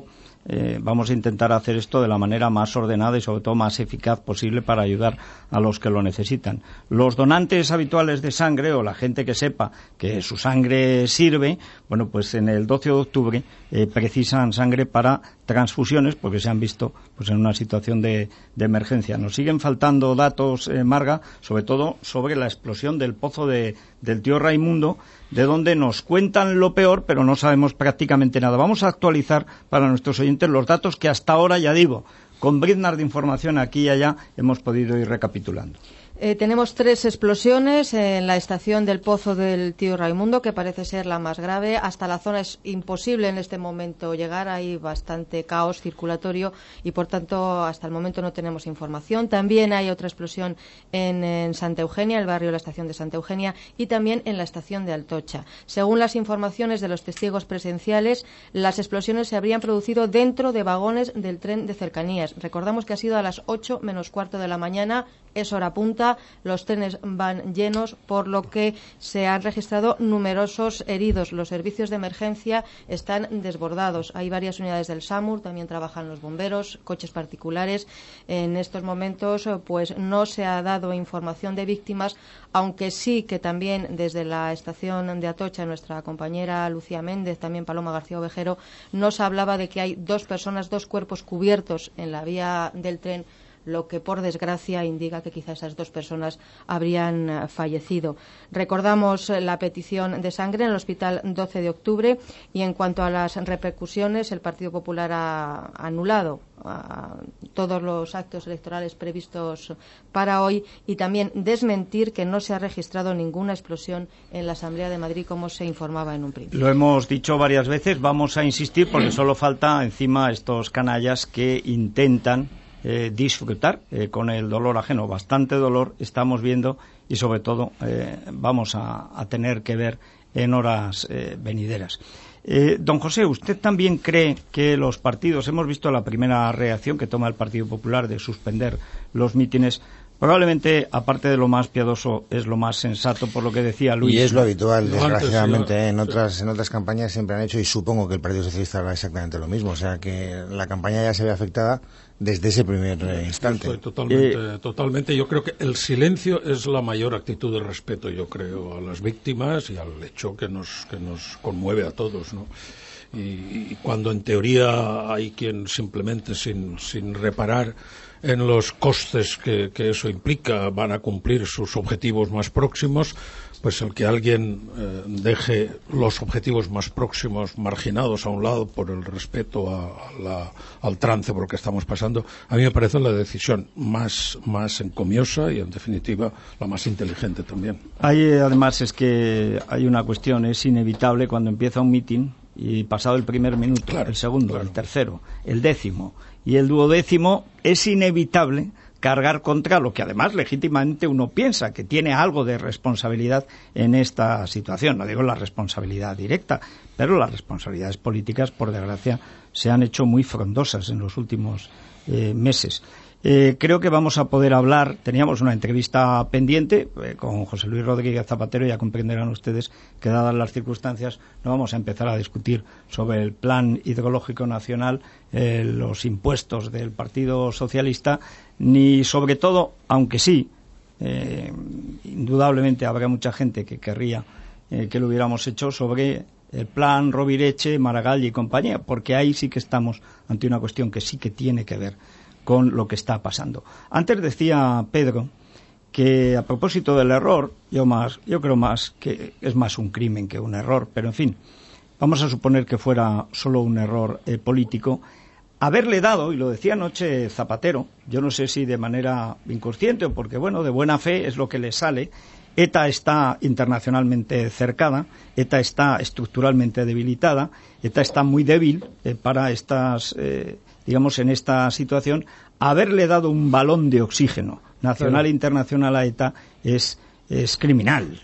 eh, vamos a intentar hacer esto de la manera más ordenada y sobre todo más eficaz posible para ayudar a los que lo necesitan. Los donantes habituales de sangre o la gente que sepa que su sangre sirve, bueno, pues en el doce de octubre eh, precisan sangre para transfusiones porque se han visto pues en una situación de, de emergencia. Nos siguen faltando datos, eh, Marga, sobre todo sobre la explosión del pozo de, del tío Raimundo, de donde nos cuentan lo peor, pero no sabemos prácticamente nada. Vamos a actualizar para nuestros oyentes los datos que hasta ahora, ya digo, con briznas de información aquí y allá hemos podido ir recapitulando. Eh, tenemos tres explosiones en la estación del Pozo del Tío Raimundo, que parece ser la más grave. Hasta la zona es imposible en este momento llegar, hay bastante caos circulatorio y, por tanto, hasta el momento no tenemos información. También hay otra explosión en, en Santa Eugenia, el barrio de la estación de Santa Eugenia, y también en la estación de Altocha. Según las informaciones de los testigos presenciales, las explosiones se habrían producido dentro de vagones del tren de cercanías. Recordamos que ha sido a las ocho menos cuarto de la mañana, es hora punta. Los trenes van llenos, por lo que se han registrado numerosos heridos. Los servicios de emergencia están desbordados. Hay varias unidades del SAMUR, también trabajan los bomberos, coches particulares. En estos momentos, pues no se ha dado información de víctimas, aunque sí que también desde la estación de Atocha, nuestra compañera Lucía Méndez, también Paloma García Ovejero, nos hablaba de que hay dos personas, dos cuerpos cubiertos en la vía del tren, lo que por desgracia indica que quizá esas dos personas habrían fallecido. Recordamos la petición de sangre en el Hospital doce de octubre y en cuanto a las repercusiones, el Partido Popular ha anulado a todos los actos electorales previstos para hoy y también desmentir que no se ha registrado ninguna explosión en la Asamblea de Madrid, como se informaba en un principio. Lo hemos dicho varias veces, vamos a insistir porque solo falta encima estos canallas que intentan Eh, disfrutar eh, con el dolor ajeno. Bastante dolor estamos viendo y sobre todo eh, vamos a, a tener que ver en horas eh, venideras. Eh, don José, ¿usted también cree que los partidos, hemos visto la primera reacción que toma el Partido Popular de suspender los mítines? Probablemente, aparte de lo más piadoso, es lo más sensato, por lo que decía Luis. Y es lo habitual, desgraciadamente. Antes, sí, en otras en otras campañas siempre han hecho, y supongo que el Partido Socialista hará exactamente lo mismo. O sea, que la campaña ya se ve afectada desde ese primer eh, instante. Estoy totalmente, eh, totalmente. Yo creo que el silencio es la mayor actitud de respeto, yo creo, a las víctimas y al hecho que nos, que nos conmueve a todos, ¿no? Y, y cuando en teoría hay quien simplemente sin, sin reparar en los costes que, que eso implica van a cumplir sus objetivos más próximos, pues el que alguien eh, deje los objetivos más próximos marginados a un lado por el respeto a, a la, al trance por el que estamos pasando, a mí me parece la decisión más, más encomiosa y en definitiva la más inteligente también. Hay, además, es que hay una cuestión, es inevitable cuando empieza un mitin y pasado el primer minuto, claro, el segundo, claro, el tercero, el décimo y el duodécimo, es inevitable cargar contra lo que además legítimamente uno piensa que tiene algo de responsabilidad en esta situación. No digo la responsabilidad directa, pero las responsabilidades políticas, por desgracia, se han hecho muy frondosas en los últimos eh, meses. Eh, creo que vamos a poder hablar, teníamos una entrevista pendiente eh, con José Luis Rodríguez Zapatero, ya comprenderán ustedes que dadas las circunstancias no vamos a empezar a discutir sobre el plan hidrológico nacional, eh, los impuestos del Partido Socialista, ni sobre todo, aunque sí, eh, indudablemente habrá mucha gente que querría eh, que lo hubiéramos hecho sobre el plan Rovireche, Maragall y compañía, porque ahí sí que estamos ante una cuestión que sí que tiene que ver con lo que está pasando. Antes decía Pedro que a propósito del error, yo más, yo creo más que es más un crimen que un error, pero en fin, vamos a suponer que fuera solo un error eh, político, haberle dado, y lo decía anoche Zapatero, yo no sé si de manera inconsciente o porque, bueno, de buena fe es lo que le sale. ETA está internacionalmente cercada, ETA está estructuralmente debilitada, ETA está muy débil eh, para estas... Eh, digamos, en esta situación, haberle dado un balón de oxígeno nacional e internacional a ETA es, es criminal.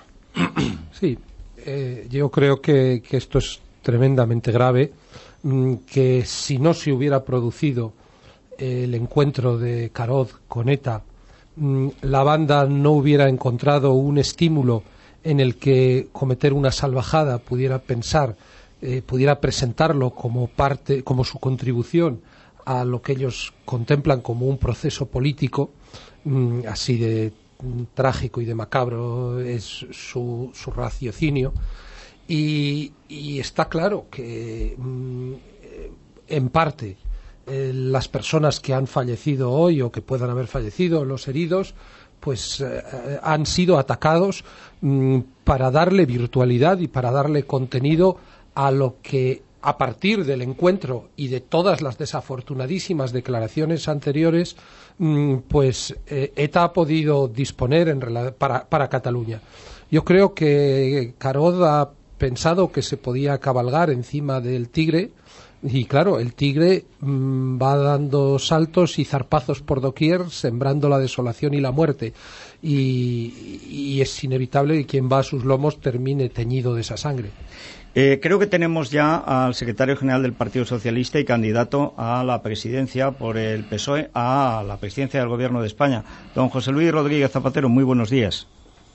Sí, eh, yo creo que, que esto es tremendamente grave, mmm, que si no se hubiera producido eh, el encuentro de Caroz con ETA, mmm, la banda no hubiera encontrado un estímulo en el que cometer una salvajada pudiera pensar eh, pudiera presentarlo como parte, como su contribución a lo que ellos contemplan como un proceso político, mmm, así de mmm, trágico y de macabro es su, su raciocinio, y, y está claro que mmm, en parte eh, las personas que han fallecido hoy o que puedan haber fallecido, los heridos, pues eh, han sido atacados mmm, para darle virtualidad y para darle contenido a lo que, a partir del encuentro y de todas las desafortunadísimas declaraciones anteriores, mmm, pues eh, ETA ha podido disponer en para, para Cataluña. Yo creo que Carod ha pensado que se podía cabalgar encima del tigre. Y claro, el tigre mmm, va dando saltos y zarpazos por doquier, sembrando la desolación y la muerte. Y, y es inevitable que quien va a sus lomos termine teñido de esa sangre. Eh, creo que tenemos ya al secretario general del Partido Socialista y candidato a la presidencia por el P S O E a la presidencia del Gobierno de España. Don José Luis Rodríguez Zapatero, muy buenos días.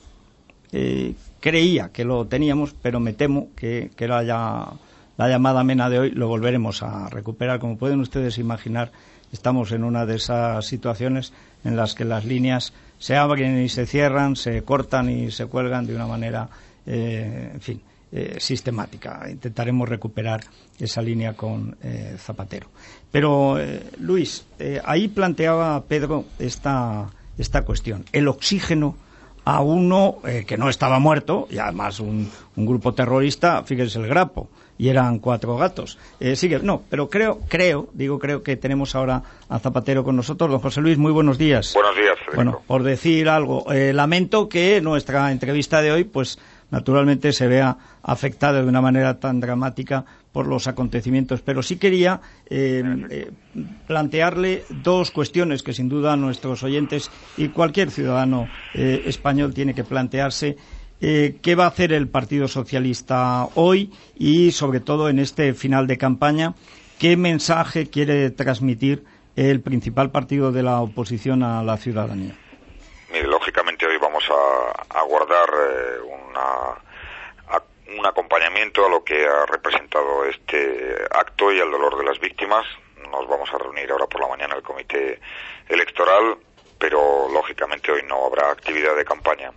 Eh, creía que lo teníamos, pero me temo que, que era ya... La llamada amena de hoy lo volveremos a recuperar. Como pueden ustedes imaginar, estamos en una de esas situaciones en las que las líneas se abren y se cierran, se cortan y se cuelgan de una manera, eh, en fin, eh, sistemática. Intentaremos recuperar esa línea con eh, Zapatero. Pero, eh, Luis, eh, ahí planteaba Pedro esta, esta cuestión. El oxígeno a uno eh, que no estaba muerto, y además un, un grupo terrorista, fíjense el Grapo, y eran cuatro gatos. Eh, sigue, no, pero creo, creo, digo creo que tenemos ahora a Zapatero con nosotros. Don José Luis, muy buenos días. Buenos días, Federico. Bueno, por decir algo, eh, lamento que nuestra entrevista de hoy, pues naturalmente se vea afectada de una manera tan dramática por los acontecimientos, pero sí quería eh, eh, plantearle dos cuestiones que sin duda nuestros oyentes y cualquier ciudadano eh, español tiene que plantearse. Eh, ¿Qué va a hacer el Partido Socialista hoy y, sobre todo, en este final de campaña? ¿Qué mensaje quiere transmitir el principal partido de la oposición a la ciudadanía? Mire, lógicamente hoy vamos a, a guardar eh, una, a, un acompañamiento a lo que ha representado este acto y al dolor de las víctimas. Nos vamos a reunir ahora por la mañana el comité electoral, pero lógicamente hoy no habrá actividad de campaña.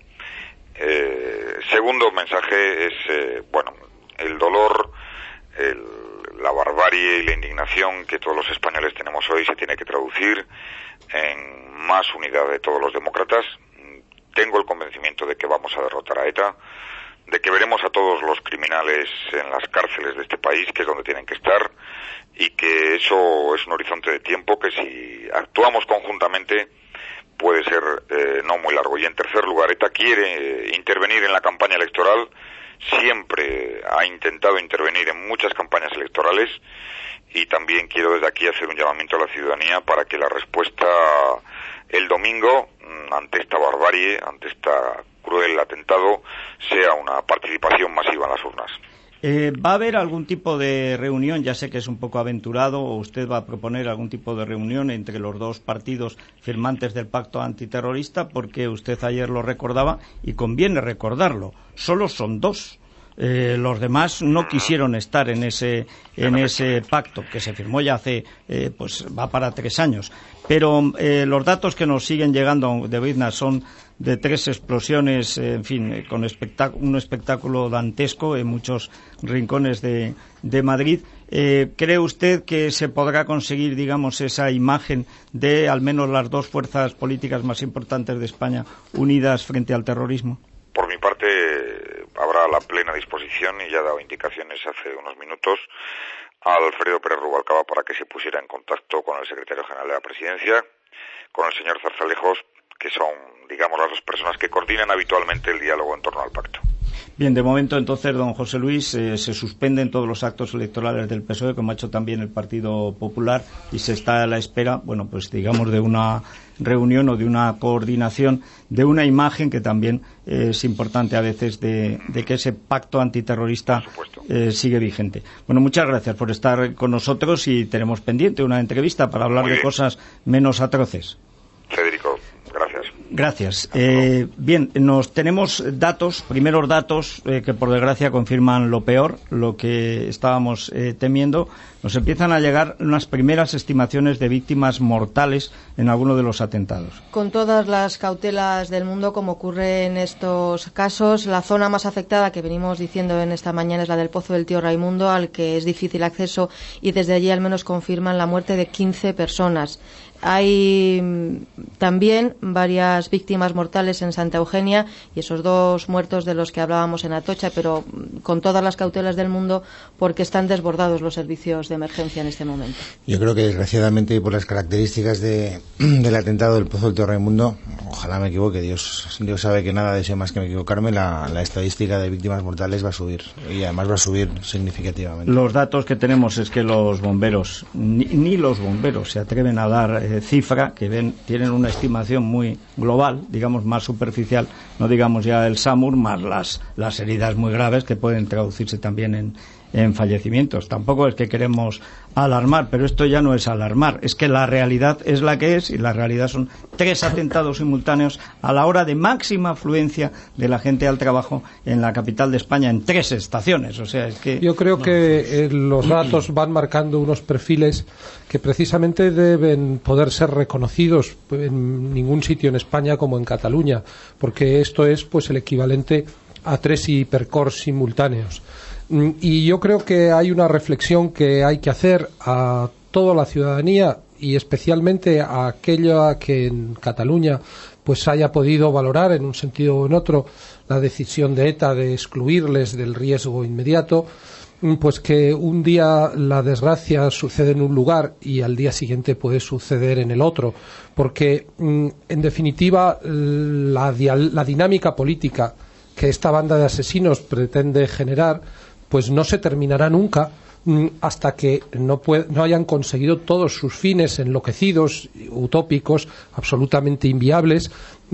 Eh, segundo mensaje es, eh, bueno, el dolor, el, la barbarie y la indignación que todos los españoles tenemos hoy se tiene que traducir en más unidad de todos los demócratas. Tengo el convencimiento de que vamos a derrotar a ETA, de que veremos a todos los criminales en las cárceles de este país, que es donde tienen que estar, y que eso es un horizonte de tiempo que si actuamos conjuntamente puede ser eh, no muy largo. Y en tercer lugar, ETA quiere eh, intervenir en la campaña electoral, siempre ha intentado intervenir en muchas campañas electorales, y también quiero desde aquí hacer un llamamiento a la ciudadanía para que la respuesta el domingo ante esta barbarie, ante este cruel atentado, sea una participación masiva en las urnas. Eh, ¿Va a haber algún tipo de reunión? Ya sé que es un poco aventurado, o usted va a proponer algún tipo de reunión entre los dos partidos firmantes del pacto antiterrorista, porque usted ayer lo recordaba y conviene recordarlo. Solo son dos. Eh, los demás no quisieron estar en ese en ese pacto que se firmó ya hace eh, pues va para tres años. Pero eh, los datos que nos siguen llegando de Brizna son de tres explosiones, eh, en fin, eh, con espectac- un espectáculo dantesco en muchos rincones de, de Madrid. Eh, ¿Cree usted que se podrá conseguir, digamos, esa imagen de al menos las dos fuerzas políticas más importantes de España unidas frente al terrorismo? Por mi parte, habrá la plena disposición, y ya he dado indicaciones hace unos minutos a Alfredo Pérez Rubalcaba para que se pusiera en contacto con el secretario general de la Presidencia, con el señor Zarzalejos, que son, digamos, las dos personas que coordinan habitualmente el diálogo en torno al pacto. Bien, de momento entonces, don José Luis, eh, se suspenden todos los actos electorales del P S O E, como ha hecho también el Partido Popular, y se está a la espera, bueno, pues digamos, de una reunión o de una coordinación, de una imagen que también eh, es importante a veces de, de que ese pacto antiterrorista eh, sigue vigente. Bueno, muchas gracias por estar con nosotros, y tenemos pendiente una entrevista para hablar de cosas menos atroces. Federico, gracias. Gracias. Eh, bien, nos tenemos datos, primeros datos eh, que por desgracia confirman lo peor, lo que estábamos eh, temiendo. Nos empiezan a llegar unas primeras estimaciones de víctimas mortales en alguno de los atentados. Con todas las cautelas del mundo, como ocurre en estos casos, la zona más afectada que venimos diciendo en esta mañana es la del Pozo del Tío Raimundo, al que es difícil acceso, y desde allí al menos confirman la muerte de quince personas. Hay también varias víctimas mortales en Santa Eugenia y esos dos muertos de los que hablábamos en Atocha, pero con todas las cautelas del mundo, porque están desbordados los servicios de emergencia en este momento. Yo creo que desgraciadamente, y por las características de, del atentado del Pozo del Tío Raimundo, ojalá me equivoque, Dios, Dios sabe que nada deseo más que me equivocarme, la, la estadística de víctimas mortales va a subir, y además va a subir significativamente. Los datos que tenemos es que los bomberos, ni, ni los bomberos se atreven a dar eh, cifra, que ven, tienen una estimación muy global, digamos más superficial, no digamos ya el SAMUR, más las, las heridas muy graves que pueden traducirse también en, en fallecimientos. Tampoco es que queremos alarmar, pero esto ya no es alarmar, es que la realidad es la que es, y la realidad son tres atentados simultáneos a la hora de máxima afluencia de la gente al trabajo en la capital de España, en tres estaciones. O sea, es que yo creo no. que eh, los datos van marcando unos perfiles que precisamente deben poder ser reconocidos en ningún sitio en España como en Cataluña, porque esto es pues el equivalente a tres hipercores simultáneos. Y yo creo que hay una reflexión que hay que hacer a toda la ciudadanía, y especialmente a aquella que en Cataluña pues haya podido valorar en un sentido o en otro la decisión de ETA de excluirles del riesgo inmediato, pues que un día la desgracia sucede en un lugar y al día siguiente puede suceder en el otro, porque en definitiva la, la dinámica política que esta banda de asesinos pretende generar pues no se terminará nunca hasta que no, puede, no hayan conseguido todos sus fines enloquecidos, utópicos, absolutamente inviables,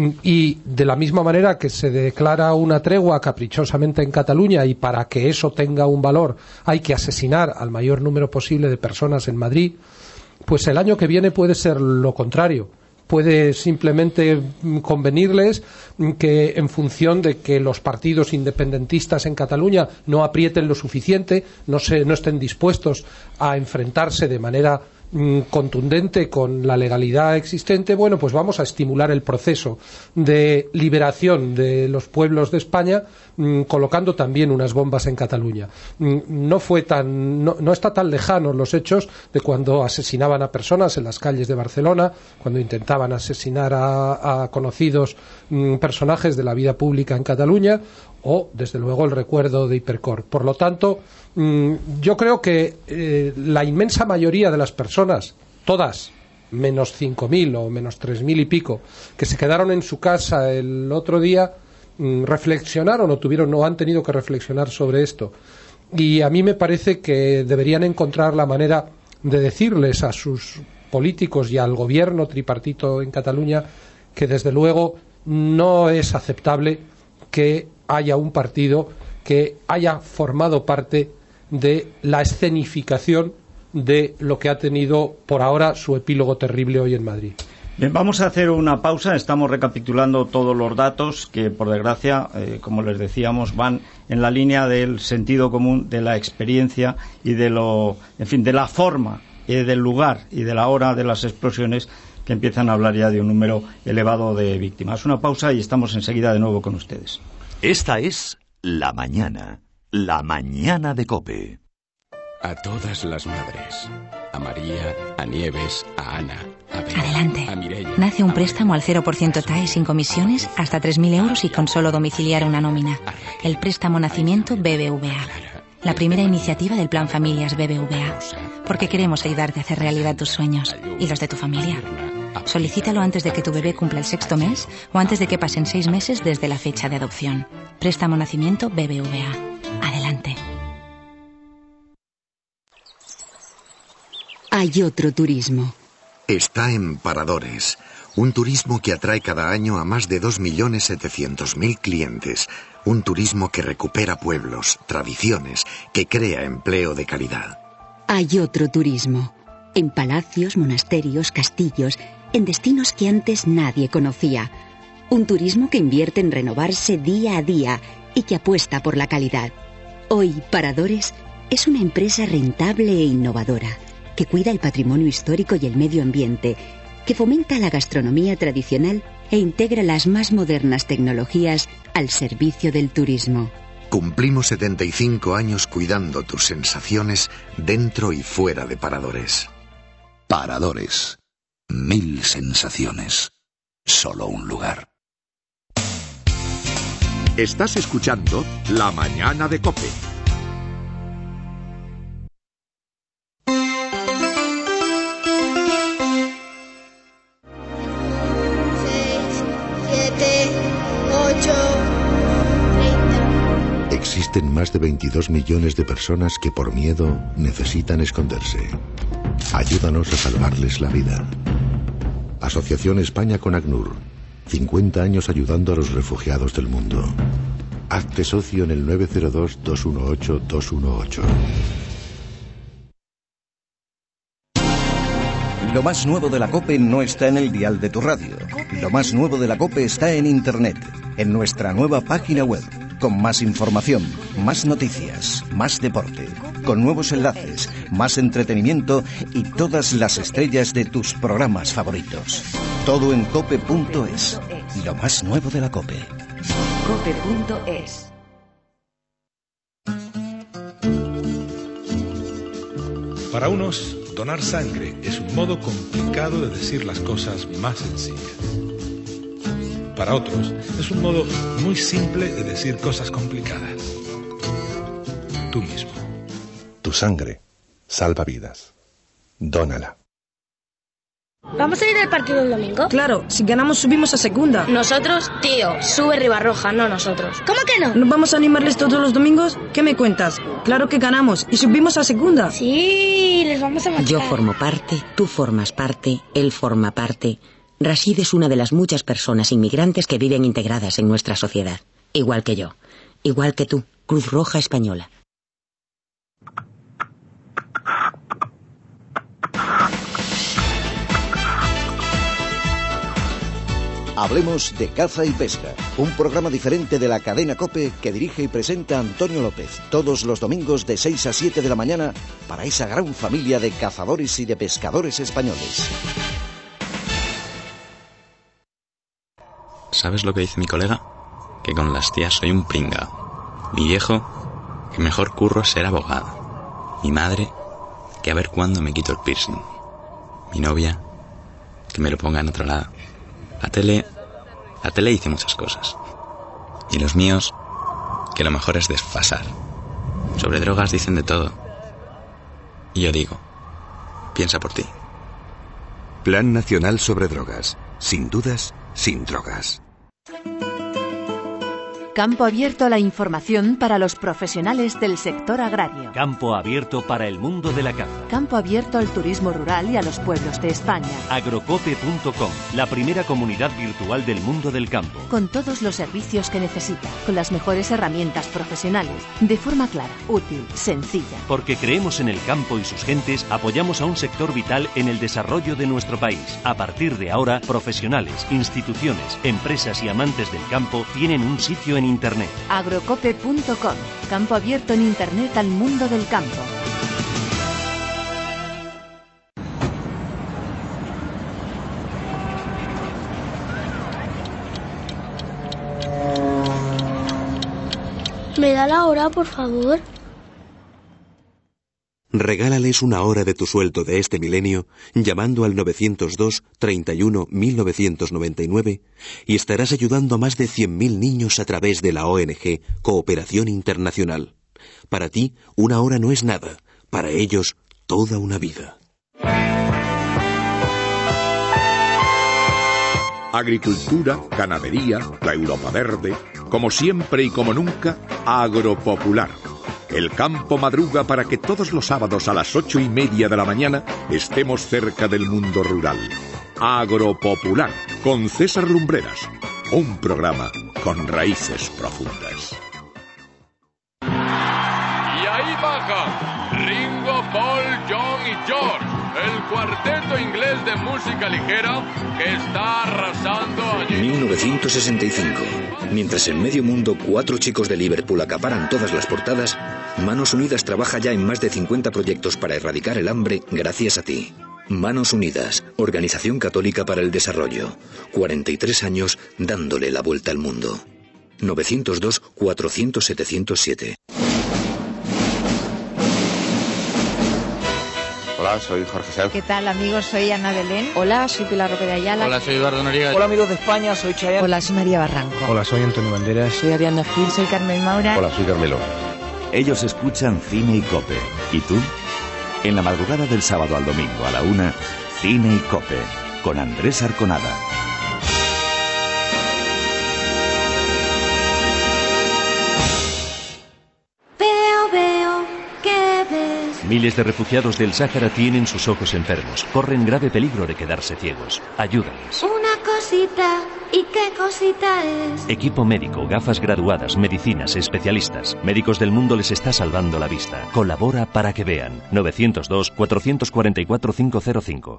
y de la misma manera que se declara una tregua caprichosamente en Cataluña, y para que eso tenga un valor hay que asesinar al mayor número posible de personas en Madrid, pues el año que viene puede ser lo contrario. Puede simplemente convenirles que, en función de que los partidos independentistas en Cataluña no aprieten lo suficiente, no, se, no estén dispuestos a enfrentarse de manera mm, contundente con la legalidad existente, bueno, pues vamos a estimular el proceso de liberación de los pueblos de España, mm, colocando también unas bombas en Cataluña. Mm, no fue tan, no, no está tan lejanos los hechos de cuando asesinaban a personas en las calles de Barcelona, cuando intentaban asesinar a, a conocidos mm, personajes de la vida pública en Cataluña, o, desde luego, el recuerdo de Hipercor. Por lo tanto, mmm, yo creo que eh, la inmensa mayoría de las personas, todas, menos cinco mil o menos tres mil y pico, que se quedaron en su casa el otro día, mmm, reflexionaron o tuvieron o han tenido que reflexionar sobre esto. Y a mí me parece que deberían encontrar la manera de decirles a sus políticos y al gobierno tripartito en Cataluña que, desde luego, no es aceptable que haya un partido que haya formado parte de la escenificación de lo que ha tenido por ahora su epílogo terrible hoy en Madrid. Bien, vamos a hacer una pausa. Estamos recapitulando todos los datos que, por desgracia, eh, como les decíamos, van en la línea del sentido común, de la experiencia y de lo, en fin, de la forma, eh, del lugar y de la hora de las explosiones, que empiezan a hablar ya de un número elevado de víctimas. Una pausa y estamos enseguida de nuevo con ustedes. Esta es La Mañana, La Mañana de COPE. A todas las madres, a María, a Nieves, a Ana, a Bea, Adelante. a Mireia. Nace un préstamo al cero por ciento T A E sin comisiones hasta tres mil euros y con solo domiciliar una nómina. El préstamo Nacimiento B B V A. La primera iniciativa del Plan Familias B B V A. Porque queremos ayudarte a hacer realidad tus sueños y los de tu familia. Solicítalo antes de que tu bebé cumpla el sexto mes o antes de que pasen seis meses desde la fecha de adopción. Préstamo Nacimiento B B V A. Adelante. Hay otro turismo. Está en Paradores, un turismo que atrae cada año a más de dos millones setecientos mil clientes, un turismo que recupera pueblos, tradiciones, que crea empleo de calidad. Hay otro turismo, en palacios, monasterios, castillos, en destinos que antes nadie conocía, Un turismo que invierte en renovarse día a día y que apuesta por la calidad. Hoy, Paradores es una empresa rentable e innovadora que cuida el patrimonio histórico y el medio ambiente, que fomenta la gastronomía tradicional e integra las más modernas tecnologías al servicio del turismo. Cumplimos setenta y cinco años cuidando tus sensaciones dentro y fuera de Paradores. Paradores. Mil sensaciones. Solo un lugar. Estás escuchando La Mañana de COPE. Existen más de veintidós millones de personas que por miedo necesitan esconderse. Ayúdanos a salvarles la vida. Asociación España con ACNUR. cincuenta años ayudando a los refugiados del mundo. Hazte socio en el nueve cero dos, dos uno ocho, dos uno ocho. Lo más nuevo de la COPE no está en el dial de tu radio. Lo más nuevo de la COPE está en Internet, en nuestra nueva página web, con más información, más noticias, más deporte, con nuevos enlaces, más entretenimiento y todas las estrellas de tus programas favoritos. Todo en cope punto es. Lo más nuevo de la COPE. cope punto es. Para unos, donar sangre es un modo complicado de decir las cosas más sencillas. Para otros, es un modo muy simple de decir cosas complicadas. Tú mismo. Tu sangre salva vidas. Dónala. ¿Vamos a ir al partido el domingo? Claro, si ganamos subimos a segunda. Nosotros, tío, sube Ribarroja, no nosotros. ¿Cómo que no? ¿Nos vamos a animarles todos los domingos? ¿Qué me cuentas? Claro que ganamos y subimos a segunda. Sí, les vamos a matar. Yo formo parte, tú formas parte, él forma parte. Rashid es una de las muchas personas inmigrantes que viven integradas en nuestra sociedad. Igual que yo. Igual que tú, Cruz Roja Española. Hablemos de caza y pesca, un programa diferente de la cadena COPE que dirige y presenta Antonio López, todos los domingos de seis a siete de la mañana para esa gran familia de cazadores y de pescadores españoles. ¿Sabes lo que dice mi colega? Que con las tías soy un pringao. Mi viejo, que mejor curro ser abogado. Mi madre, que a ver cuándo me quito el piercing. Mi novia, que me lo ponga en otro lado. La tele, la tele dice muchas cosas. Y los míos, que lo mejor es desfasar. Sobre drogas dicen de todo. Y yo digo, piensa por ti. Plan Nacional sobre Drogas. Sin dudas, sin drogas. Campo abierto a la información para los profesionales del sector agrario. Campo abierto para el mundo de la caza. Campo abierto al turismo rural y a los pueblos de España. Agrocope punto com, la primera comunidad virtual del mundo del campo. Con todos los servicios que necesita, con las mejores herramientas profesionales, de forma clara, útil, sencilla. Porque creemos en el campo y sus gentes, apoyamos a un sector vital en el desarrollo de nuestro país. A partir de ahora, profesionales, instituciones, empresas y amantes del campo tienen un sitio en Internet. Agrocope punto com, campo abierto en Internet al mundo del campo. ¿Me da la hora, por favor? Regálales una hora de tu sueldo de este milenio llamando al novecientos dos, treinta y uno, mil novecientos noventa y nueve y estarás ayudando a más de cien mil niños a través de la O N G Cooperación Internacional. Para ti, una hora no es nada. Para ellos, toda una vida. Agricultura, ganadería, la Europa verde, como siempre y como nunca, Agropopular. El campo madruga para que todos los sábados a las ocho y media de la mañana estemos cerca del mundo rural. Agropopular, con César Lumbreras. Un programa con raíces profundas. Y ahí bajan Ringo, Paul, John y George. el cuarteto inglés de música ligera que está arrasando allí. mil novecientos sesenta y cinco. Mientras en medio mundo cuatro chicos de Liverpool acaparan todas las portadas, Manos Unidas trabaja ya en más de cincuenta proyectos para erradicar el hambre gracias a ti. Manos Unidas, Organización Católica para el Desarrollo. cuarenta y tres años dándole la vuelta al mundo. novecientos dos, cuatrocientos, setecientos siete. Hola, soy Jorge Sanz. ¿Qué tal, amigos? Soy Ana Belén. Hola, soy Pilar López de Ayala. Hola, soy Eduardo Noriega. Hola, amigos de España, soy Chayanne. Hola, soy María Barranco. Hola, soy Antonio Banderas. Soy Ariadna Gil. Soy Carmen Maura. Hola, soy Carmelo. Ellos escuchan Cine y Cope. ¿Y tú? En la madrugada del sábado al domingo a la una, Cine y Cope, con Andrés Arconada. Veo, veo, ¿qué ves? Miles de refugiados del Sáhara tienen sus ojos enfermos. Corren grave peligro de quedarse ciegos. Ayúdales. Una cosita, ¿y qué cosita es? Equipo médico, gafas graduadas, medicinas, especialistas. Médicos del Mundo les está salvando la vista. Colabora para que vean. novecientos dos, cuatrocientos cuarenta y cuatro, quinientos cinco.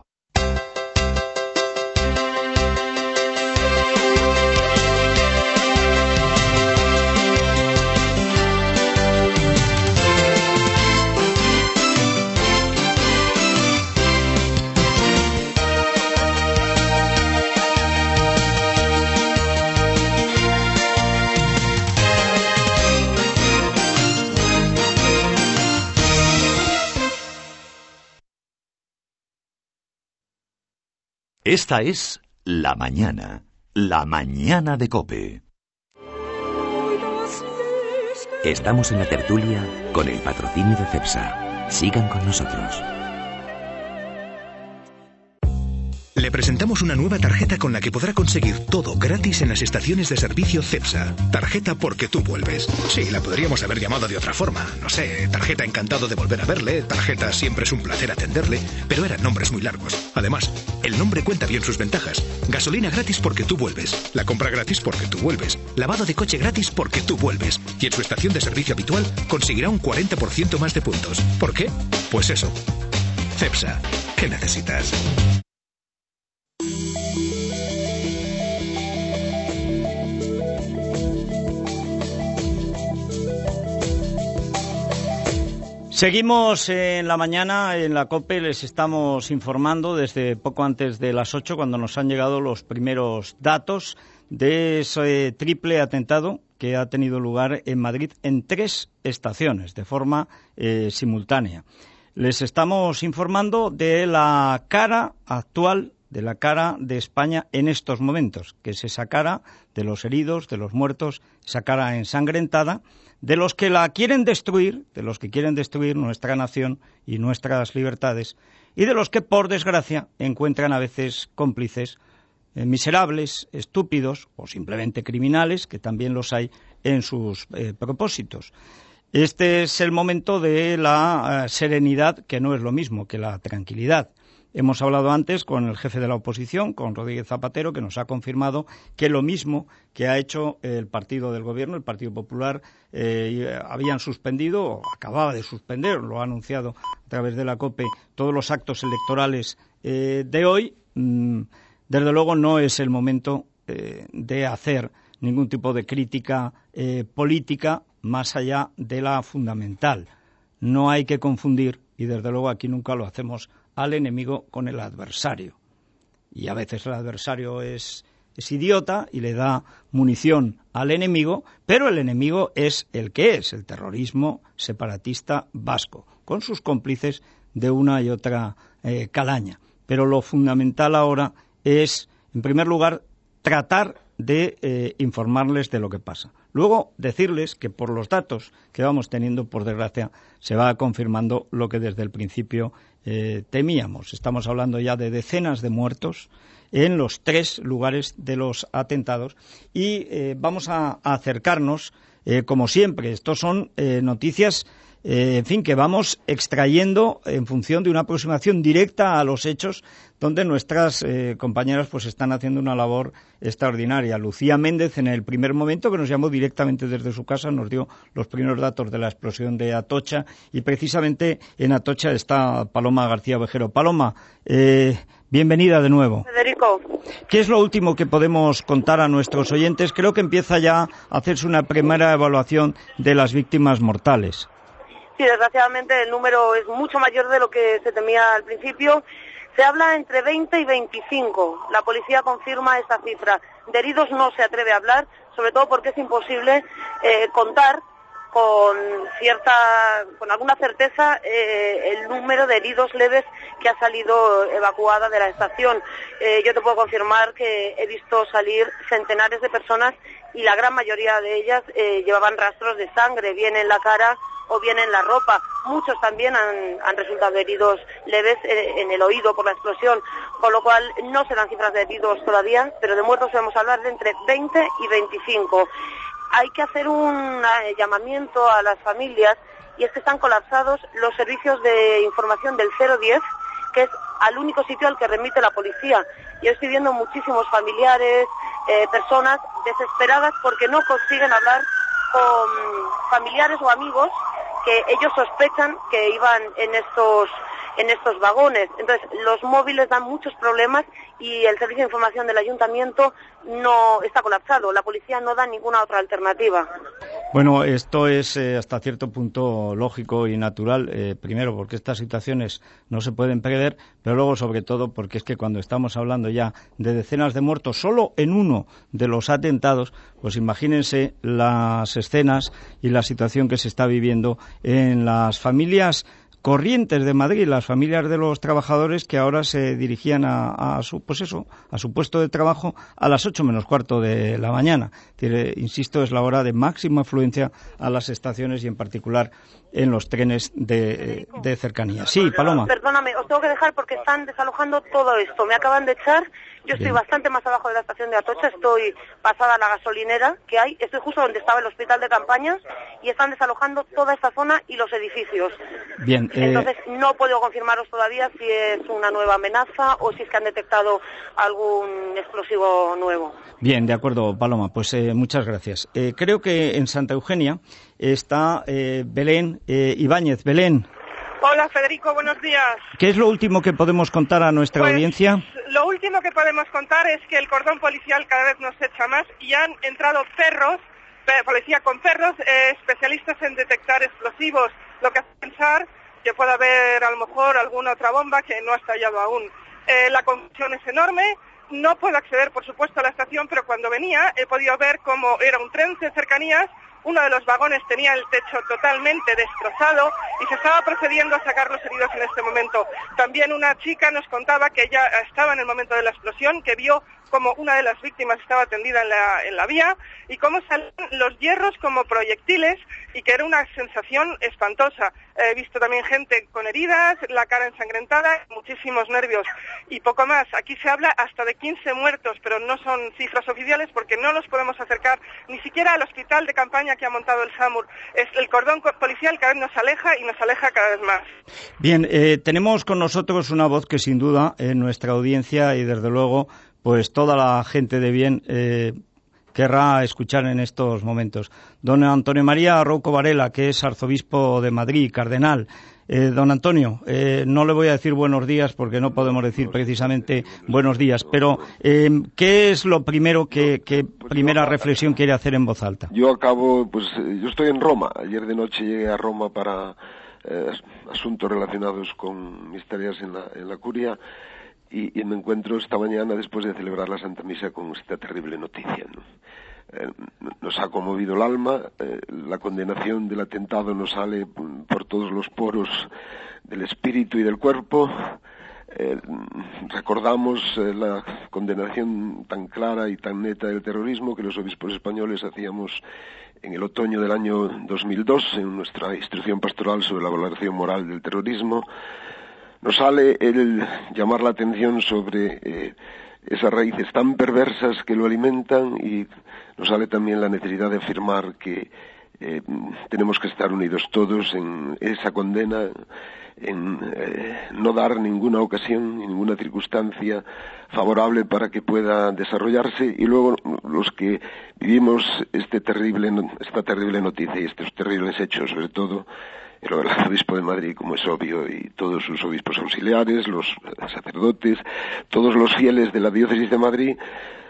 Esta es La Mañana, La Mañana de COPE. Estamos en la tertulia con el patrocinio de Cepsa. Sigan con nosotros. Le presentamos una nueva tarjeta con la que podrá conseguir todo gratis en las estaciones de servicio Cepsa. Tarjeta porque tú vuelves. Sí, la podríamos haber llamado de otra forma. No sé, tarjeta encantado de volver a verle, tarjeta siempre es un placer atenderle, pero eran nombres muy largos. Además, el nombre cuenta bien sus ventajas. Gasolina gratis porque tú vuelves. La compra gratis porque tú vuelves. Lavado de coche gratis porque tú vuelves. Y en su estación de servicio habitual conseguirá un cuarenta por ciento más de puntos. ¿Por qué? Pues eso. Cepsa. ¿Qué necesitas? Seguimos en la mañana, en la COPE, les estamos informando desde poco antes de las ocho, cuando nos han llegado los primeros datos de ese triple atentado que ha tenido lugar en Madrid en tres estaciones, de forma eh, simultánea. Les estamos informando de la cara actual, de la cara de España en estos momentos, que es esa cara de los heridos, de los muertos, esa cara ensangrentada, de los que la quieren destruir, de los que quieren destruir nuestra nación y nuestras libertades, y de los que, por desgracia, encuentran a veces cómplices eh, miserables, estúpidos o simplemente criminales, que también los hay en sus eh, propósitos. Este es el momento de la eh, serenidad, que no es lo mismo que la tranquilidad. Hemos hablado antes con el jefe de la oposición, con Rodríguez Zapatero, que nos ha confirmado que lo mismo que ha hecho el partido del Gobierno, el Partido Popular, eh, habían suspendido, o acababa de suspender, lo ha anunciado a través de la COPE, todos los actos electorales eh, de hoy. Mm, desde luego no es el momento eh, de hacer ningún tipo de crítica eh, política más allá de la fundamental. No hay que confundir, y desde luego aquí nunca lo hacemos, al enemigo con el adversario. Y a veces el adversario es, es idiota y le da munición al enemigo, pero el enemigo es el que es, el terrorismo separatista vasco, con sus cómplices de una y otra eh, calaña. Pero lo fundamental ahora es, en primer lugar, tratar de eh, informarles de lo que pasa. Luego, decirles que por los datos que vamos teniendo, por desgracia, se va confirmando lo que desde el principio eh, temíamos. Estamos hablando ya de decenas de muertos en los tres lugares de los atentados y eh, vamos a, a acercarnos, eh, como siempre. Estos son eh, noticias eh, en fin, que vamos extrayendo en función de una aproximación directa a los hechos, donde nuestras eh, compañeras pues están haciendo una labor extraordinaria. Lucía Méndez, en el primer momento, que nos llamó directamente desde su casa, nos dio los primeros datos de la explosión de Atocha, y precisamente en Atocha está Paloma García Ovejero. Paloma, eh, bienvenida de nuevo. Federico. ¿Qué es lo último que podemos contar a nuestros oyentes? Creo que empieza ya a hacerse una primera evaluación de las víctimas mortales. Sí, desgraciadamente el número es mucho mayor de lo que se temía al principio. Se habla entre veinte y veinticinco. La policía confirma esta cifra. De heridos no se atreve a hablar, sobre todo porque es imposible eh, contar con cierta, con alguna certeza eh, el número de heridos leves que ha salido evacuada de la estación. Eh, yo te puedo confirmar que he visto salir centenares de personas y la gran mayoría de ellas eh, llevaban rastros de sangre, bien en la cara o bien en la ropa. Muchos también han, han resultado heridos leves en, en el oído por la explosión, con lo cual no se dan cifras de heridos todavía, pero de muertos podemos hablar de entre veinte y veinticinco. Hay que hacer un llamamiento a las familias, y es que están colapsados los servicios de información del cero diez, que es al único sitio al que remite la policía. Yo estoy viendo muchísimos familiares, eh, personas desesperadas porque no consiguen hablar con familiares o amigos que ellos sospechan que iban en estos en estos vagones. Entonces, los móviles dan muchos problemas y el servicio de información del ayuntamiento no está colapsado. La policía no da ninguna otra alternativa. Bueno, esto es eh, hasta cierto punto lógico y natural, eh, primero porque estas situaciones no se pueden prever, pero luego sobre todo porque es que cuando estamos hablando ya de decenas de muertos solo en uno de los atentados, pues imagínense las escenas y la situación que se está viviendo en las familias corrientes de Madrid, las familias de los trabajadores que ahora se dirigían a, a su pues eso, a su puesto de trabajo a las ocho menos cuarto de la mañana. Tiene, insisto, es la hora de máxima afluencia a las estaciones y en particular en los trenes de, de cercanía. Sí, Paloma. Perdóname, os tengo que dejar porque están desalojando todo esto. Me acaban de echar. Yo estoy Bien. bastante más abajo de la estación de Atocha, estoy pasada a la gasolinera que hay, estoy justo donde estaba el hospital de campaña y están desalojando toda esta zona y los edificios. Bien. Eh... Entonces no puedo confirmaros todavía si es una nueva amenaza o si es que han detectado algún explosivo nuevo. Bien, de acuerdo, Paloma, pues eh, muchas gracias. Eh, creo que en Santa Eugenia está eh, Belén eh, Ibáñez. Belén. Hola, Federico, buenos días. ¿Qué es lo último que podemos contar a nuestra pues, audiencia? Lo último que podemos contar es que el cordón policial cada vez nos echa más y han entrado perros, policía con perros, eh, especialistas en detectar explosivos, lo que hace pensar que puede haber a lo mejor alguna otra bomba que no ha estallado aún. Eh, la confusión es enorme. No puedo acceder, por supuesto, a la estación, pero cuando venía he podido ver cómo era un tren de cercanías. Uno de los vagones tenía el techo totalmente destrozado y se estaba procediendo a sacar los heridos en este momento. También una chica nos contaba que ella estaba en el momento de la explosión, que vio como una de las víctimas estaba tendida en la, en la vía y cómo salían los hierros como proyectiles y que era una sensación espantosa. He visto también gente con heridas, la cara ensangrentada, muchísimos nervios y poco más. Aquí se habla hasta de quince muertos, pero no son cifras oficiales porque no nos podemos acercar ni siquiera al hospital de campaña que ha montado el SAMUR. Es el cordón policial cada vez nos aleja y nos aleja cada vez más. Bien, eh, tenemos con nosotros una voz que sin duda en nuestra audiencia y desde luego pues toda la gente de bien eh, querrá escuchar en estos momentos. Don Antonio María Rouco Varela, que es arzobispo de Madrid, cardenal. Eh, don Antonio, eh, no le voy a decir buenos días porque no podemos decir precisamente buenos días, pero eh, ¿qué es lo primero que, que primera reflexión quiere hacer en voz alta? Yo acabo, pues yo estoy en Roma. Ayer de noche llegué a Roma para eh, asuntos relacionados con mis tareas en la, en la curia. Y, y me encuentro esta mañana, después de celebrar la Santa Misa, con esta terrible noticia, ¿no? Eh, nos ha conmovido el alma, eh, la condenación del atentado nos sale por todos los poros del espíritu y del cuerpo. Eh, recordamos eh, la condenación tan clara y tan neta del terrorismo que los obispos españoles hacíamos en el otoño del año dos mil dos en nuestra instrucción pastoral sobre la valoración moral del terrorismo. Nos sale el llamar la atención sobre eh, esas raíces tan perversas que lo alimentan y nos sale también la necesidad de afirmar que eh, tenemos que estar unidos todos en esa condena, en eh, no dar ninguna ocasión, ninguna circunstancia favorable para que pueda desarrollarse, y luego los que vivimos este terrible, esta terrible noticia y estos terribles hechos, sobre todo el arzobispo de Madrid, como es obvio, y todos sus obispos auxiliares, los sacerdotes, todos los fieles de la diócesis de Madrid,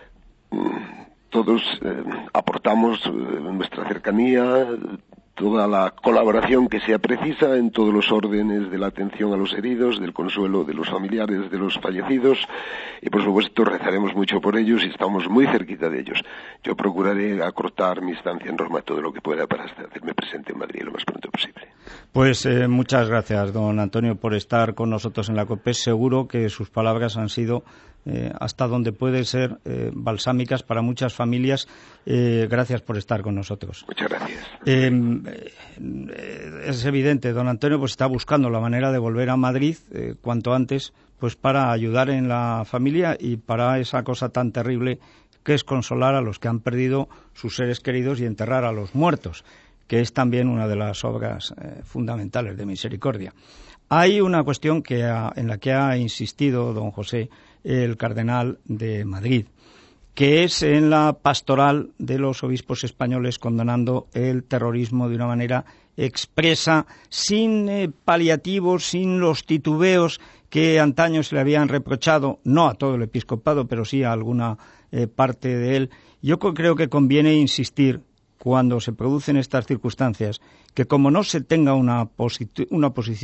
todos eh, aportamos eh, nuestra cercanía, toda la colaboración que sea precisa en todos los órdenes de la atención a los heridos, del consuelo de los familiares de los fallecidos, y por supuesto rezaremos mucho por ellos y estamos muy cerquita de ellos. Yo procuraré acortar mi estancia en Roma todo lo que pueda para hacerme presente en Madrid lo más pronto posible. Pues eh, muchas gracias, don Antonio, por estar con nosotros en la COPE. Seguro que sus palabras han sido eh, hasta donde puede ser eh, balsámicas para muchas familias. Eh, gracias por estar con nosotros. Muchas gracias. Eh, eh, es evidente, don Antonio pues está buscando la manera de volver a Madrid eh, cuanto antes, pues para ayudar en la familia y para esa cosa tan terrible que es consolar a los que han perdido sus seres queridos y enterrar a los muertos, que es también una de las obras eh, fundamentales de misericordia. Hay una cuestión que ha, en la que ha insistido don José, el cardenal de Madrid, que es en la pastoral de los obispos españoles condenando el terrorismo de una manera expresa, sin eh, paliativos, sin los titubeos que antaño se le habían reprochado, no a todo el episcopado, pero sí a alguna eh, parte de él. Yo creo que conviene insistir, cuando se producen estas circunstancias, que como no se tenga una, posit- una posición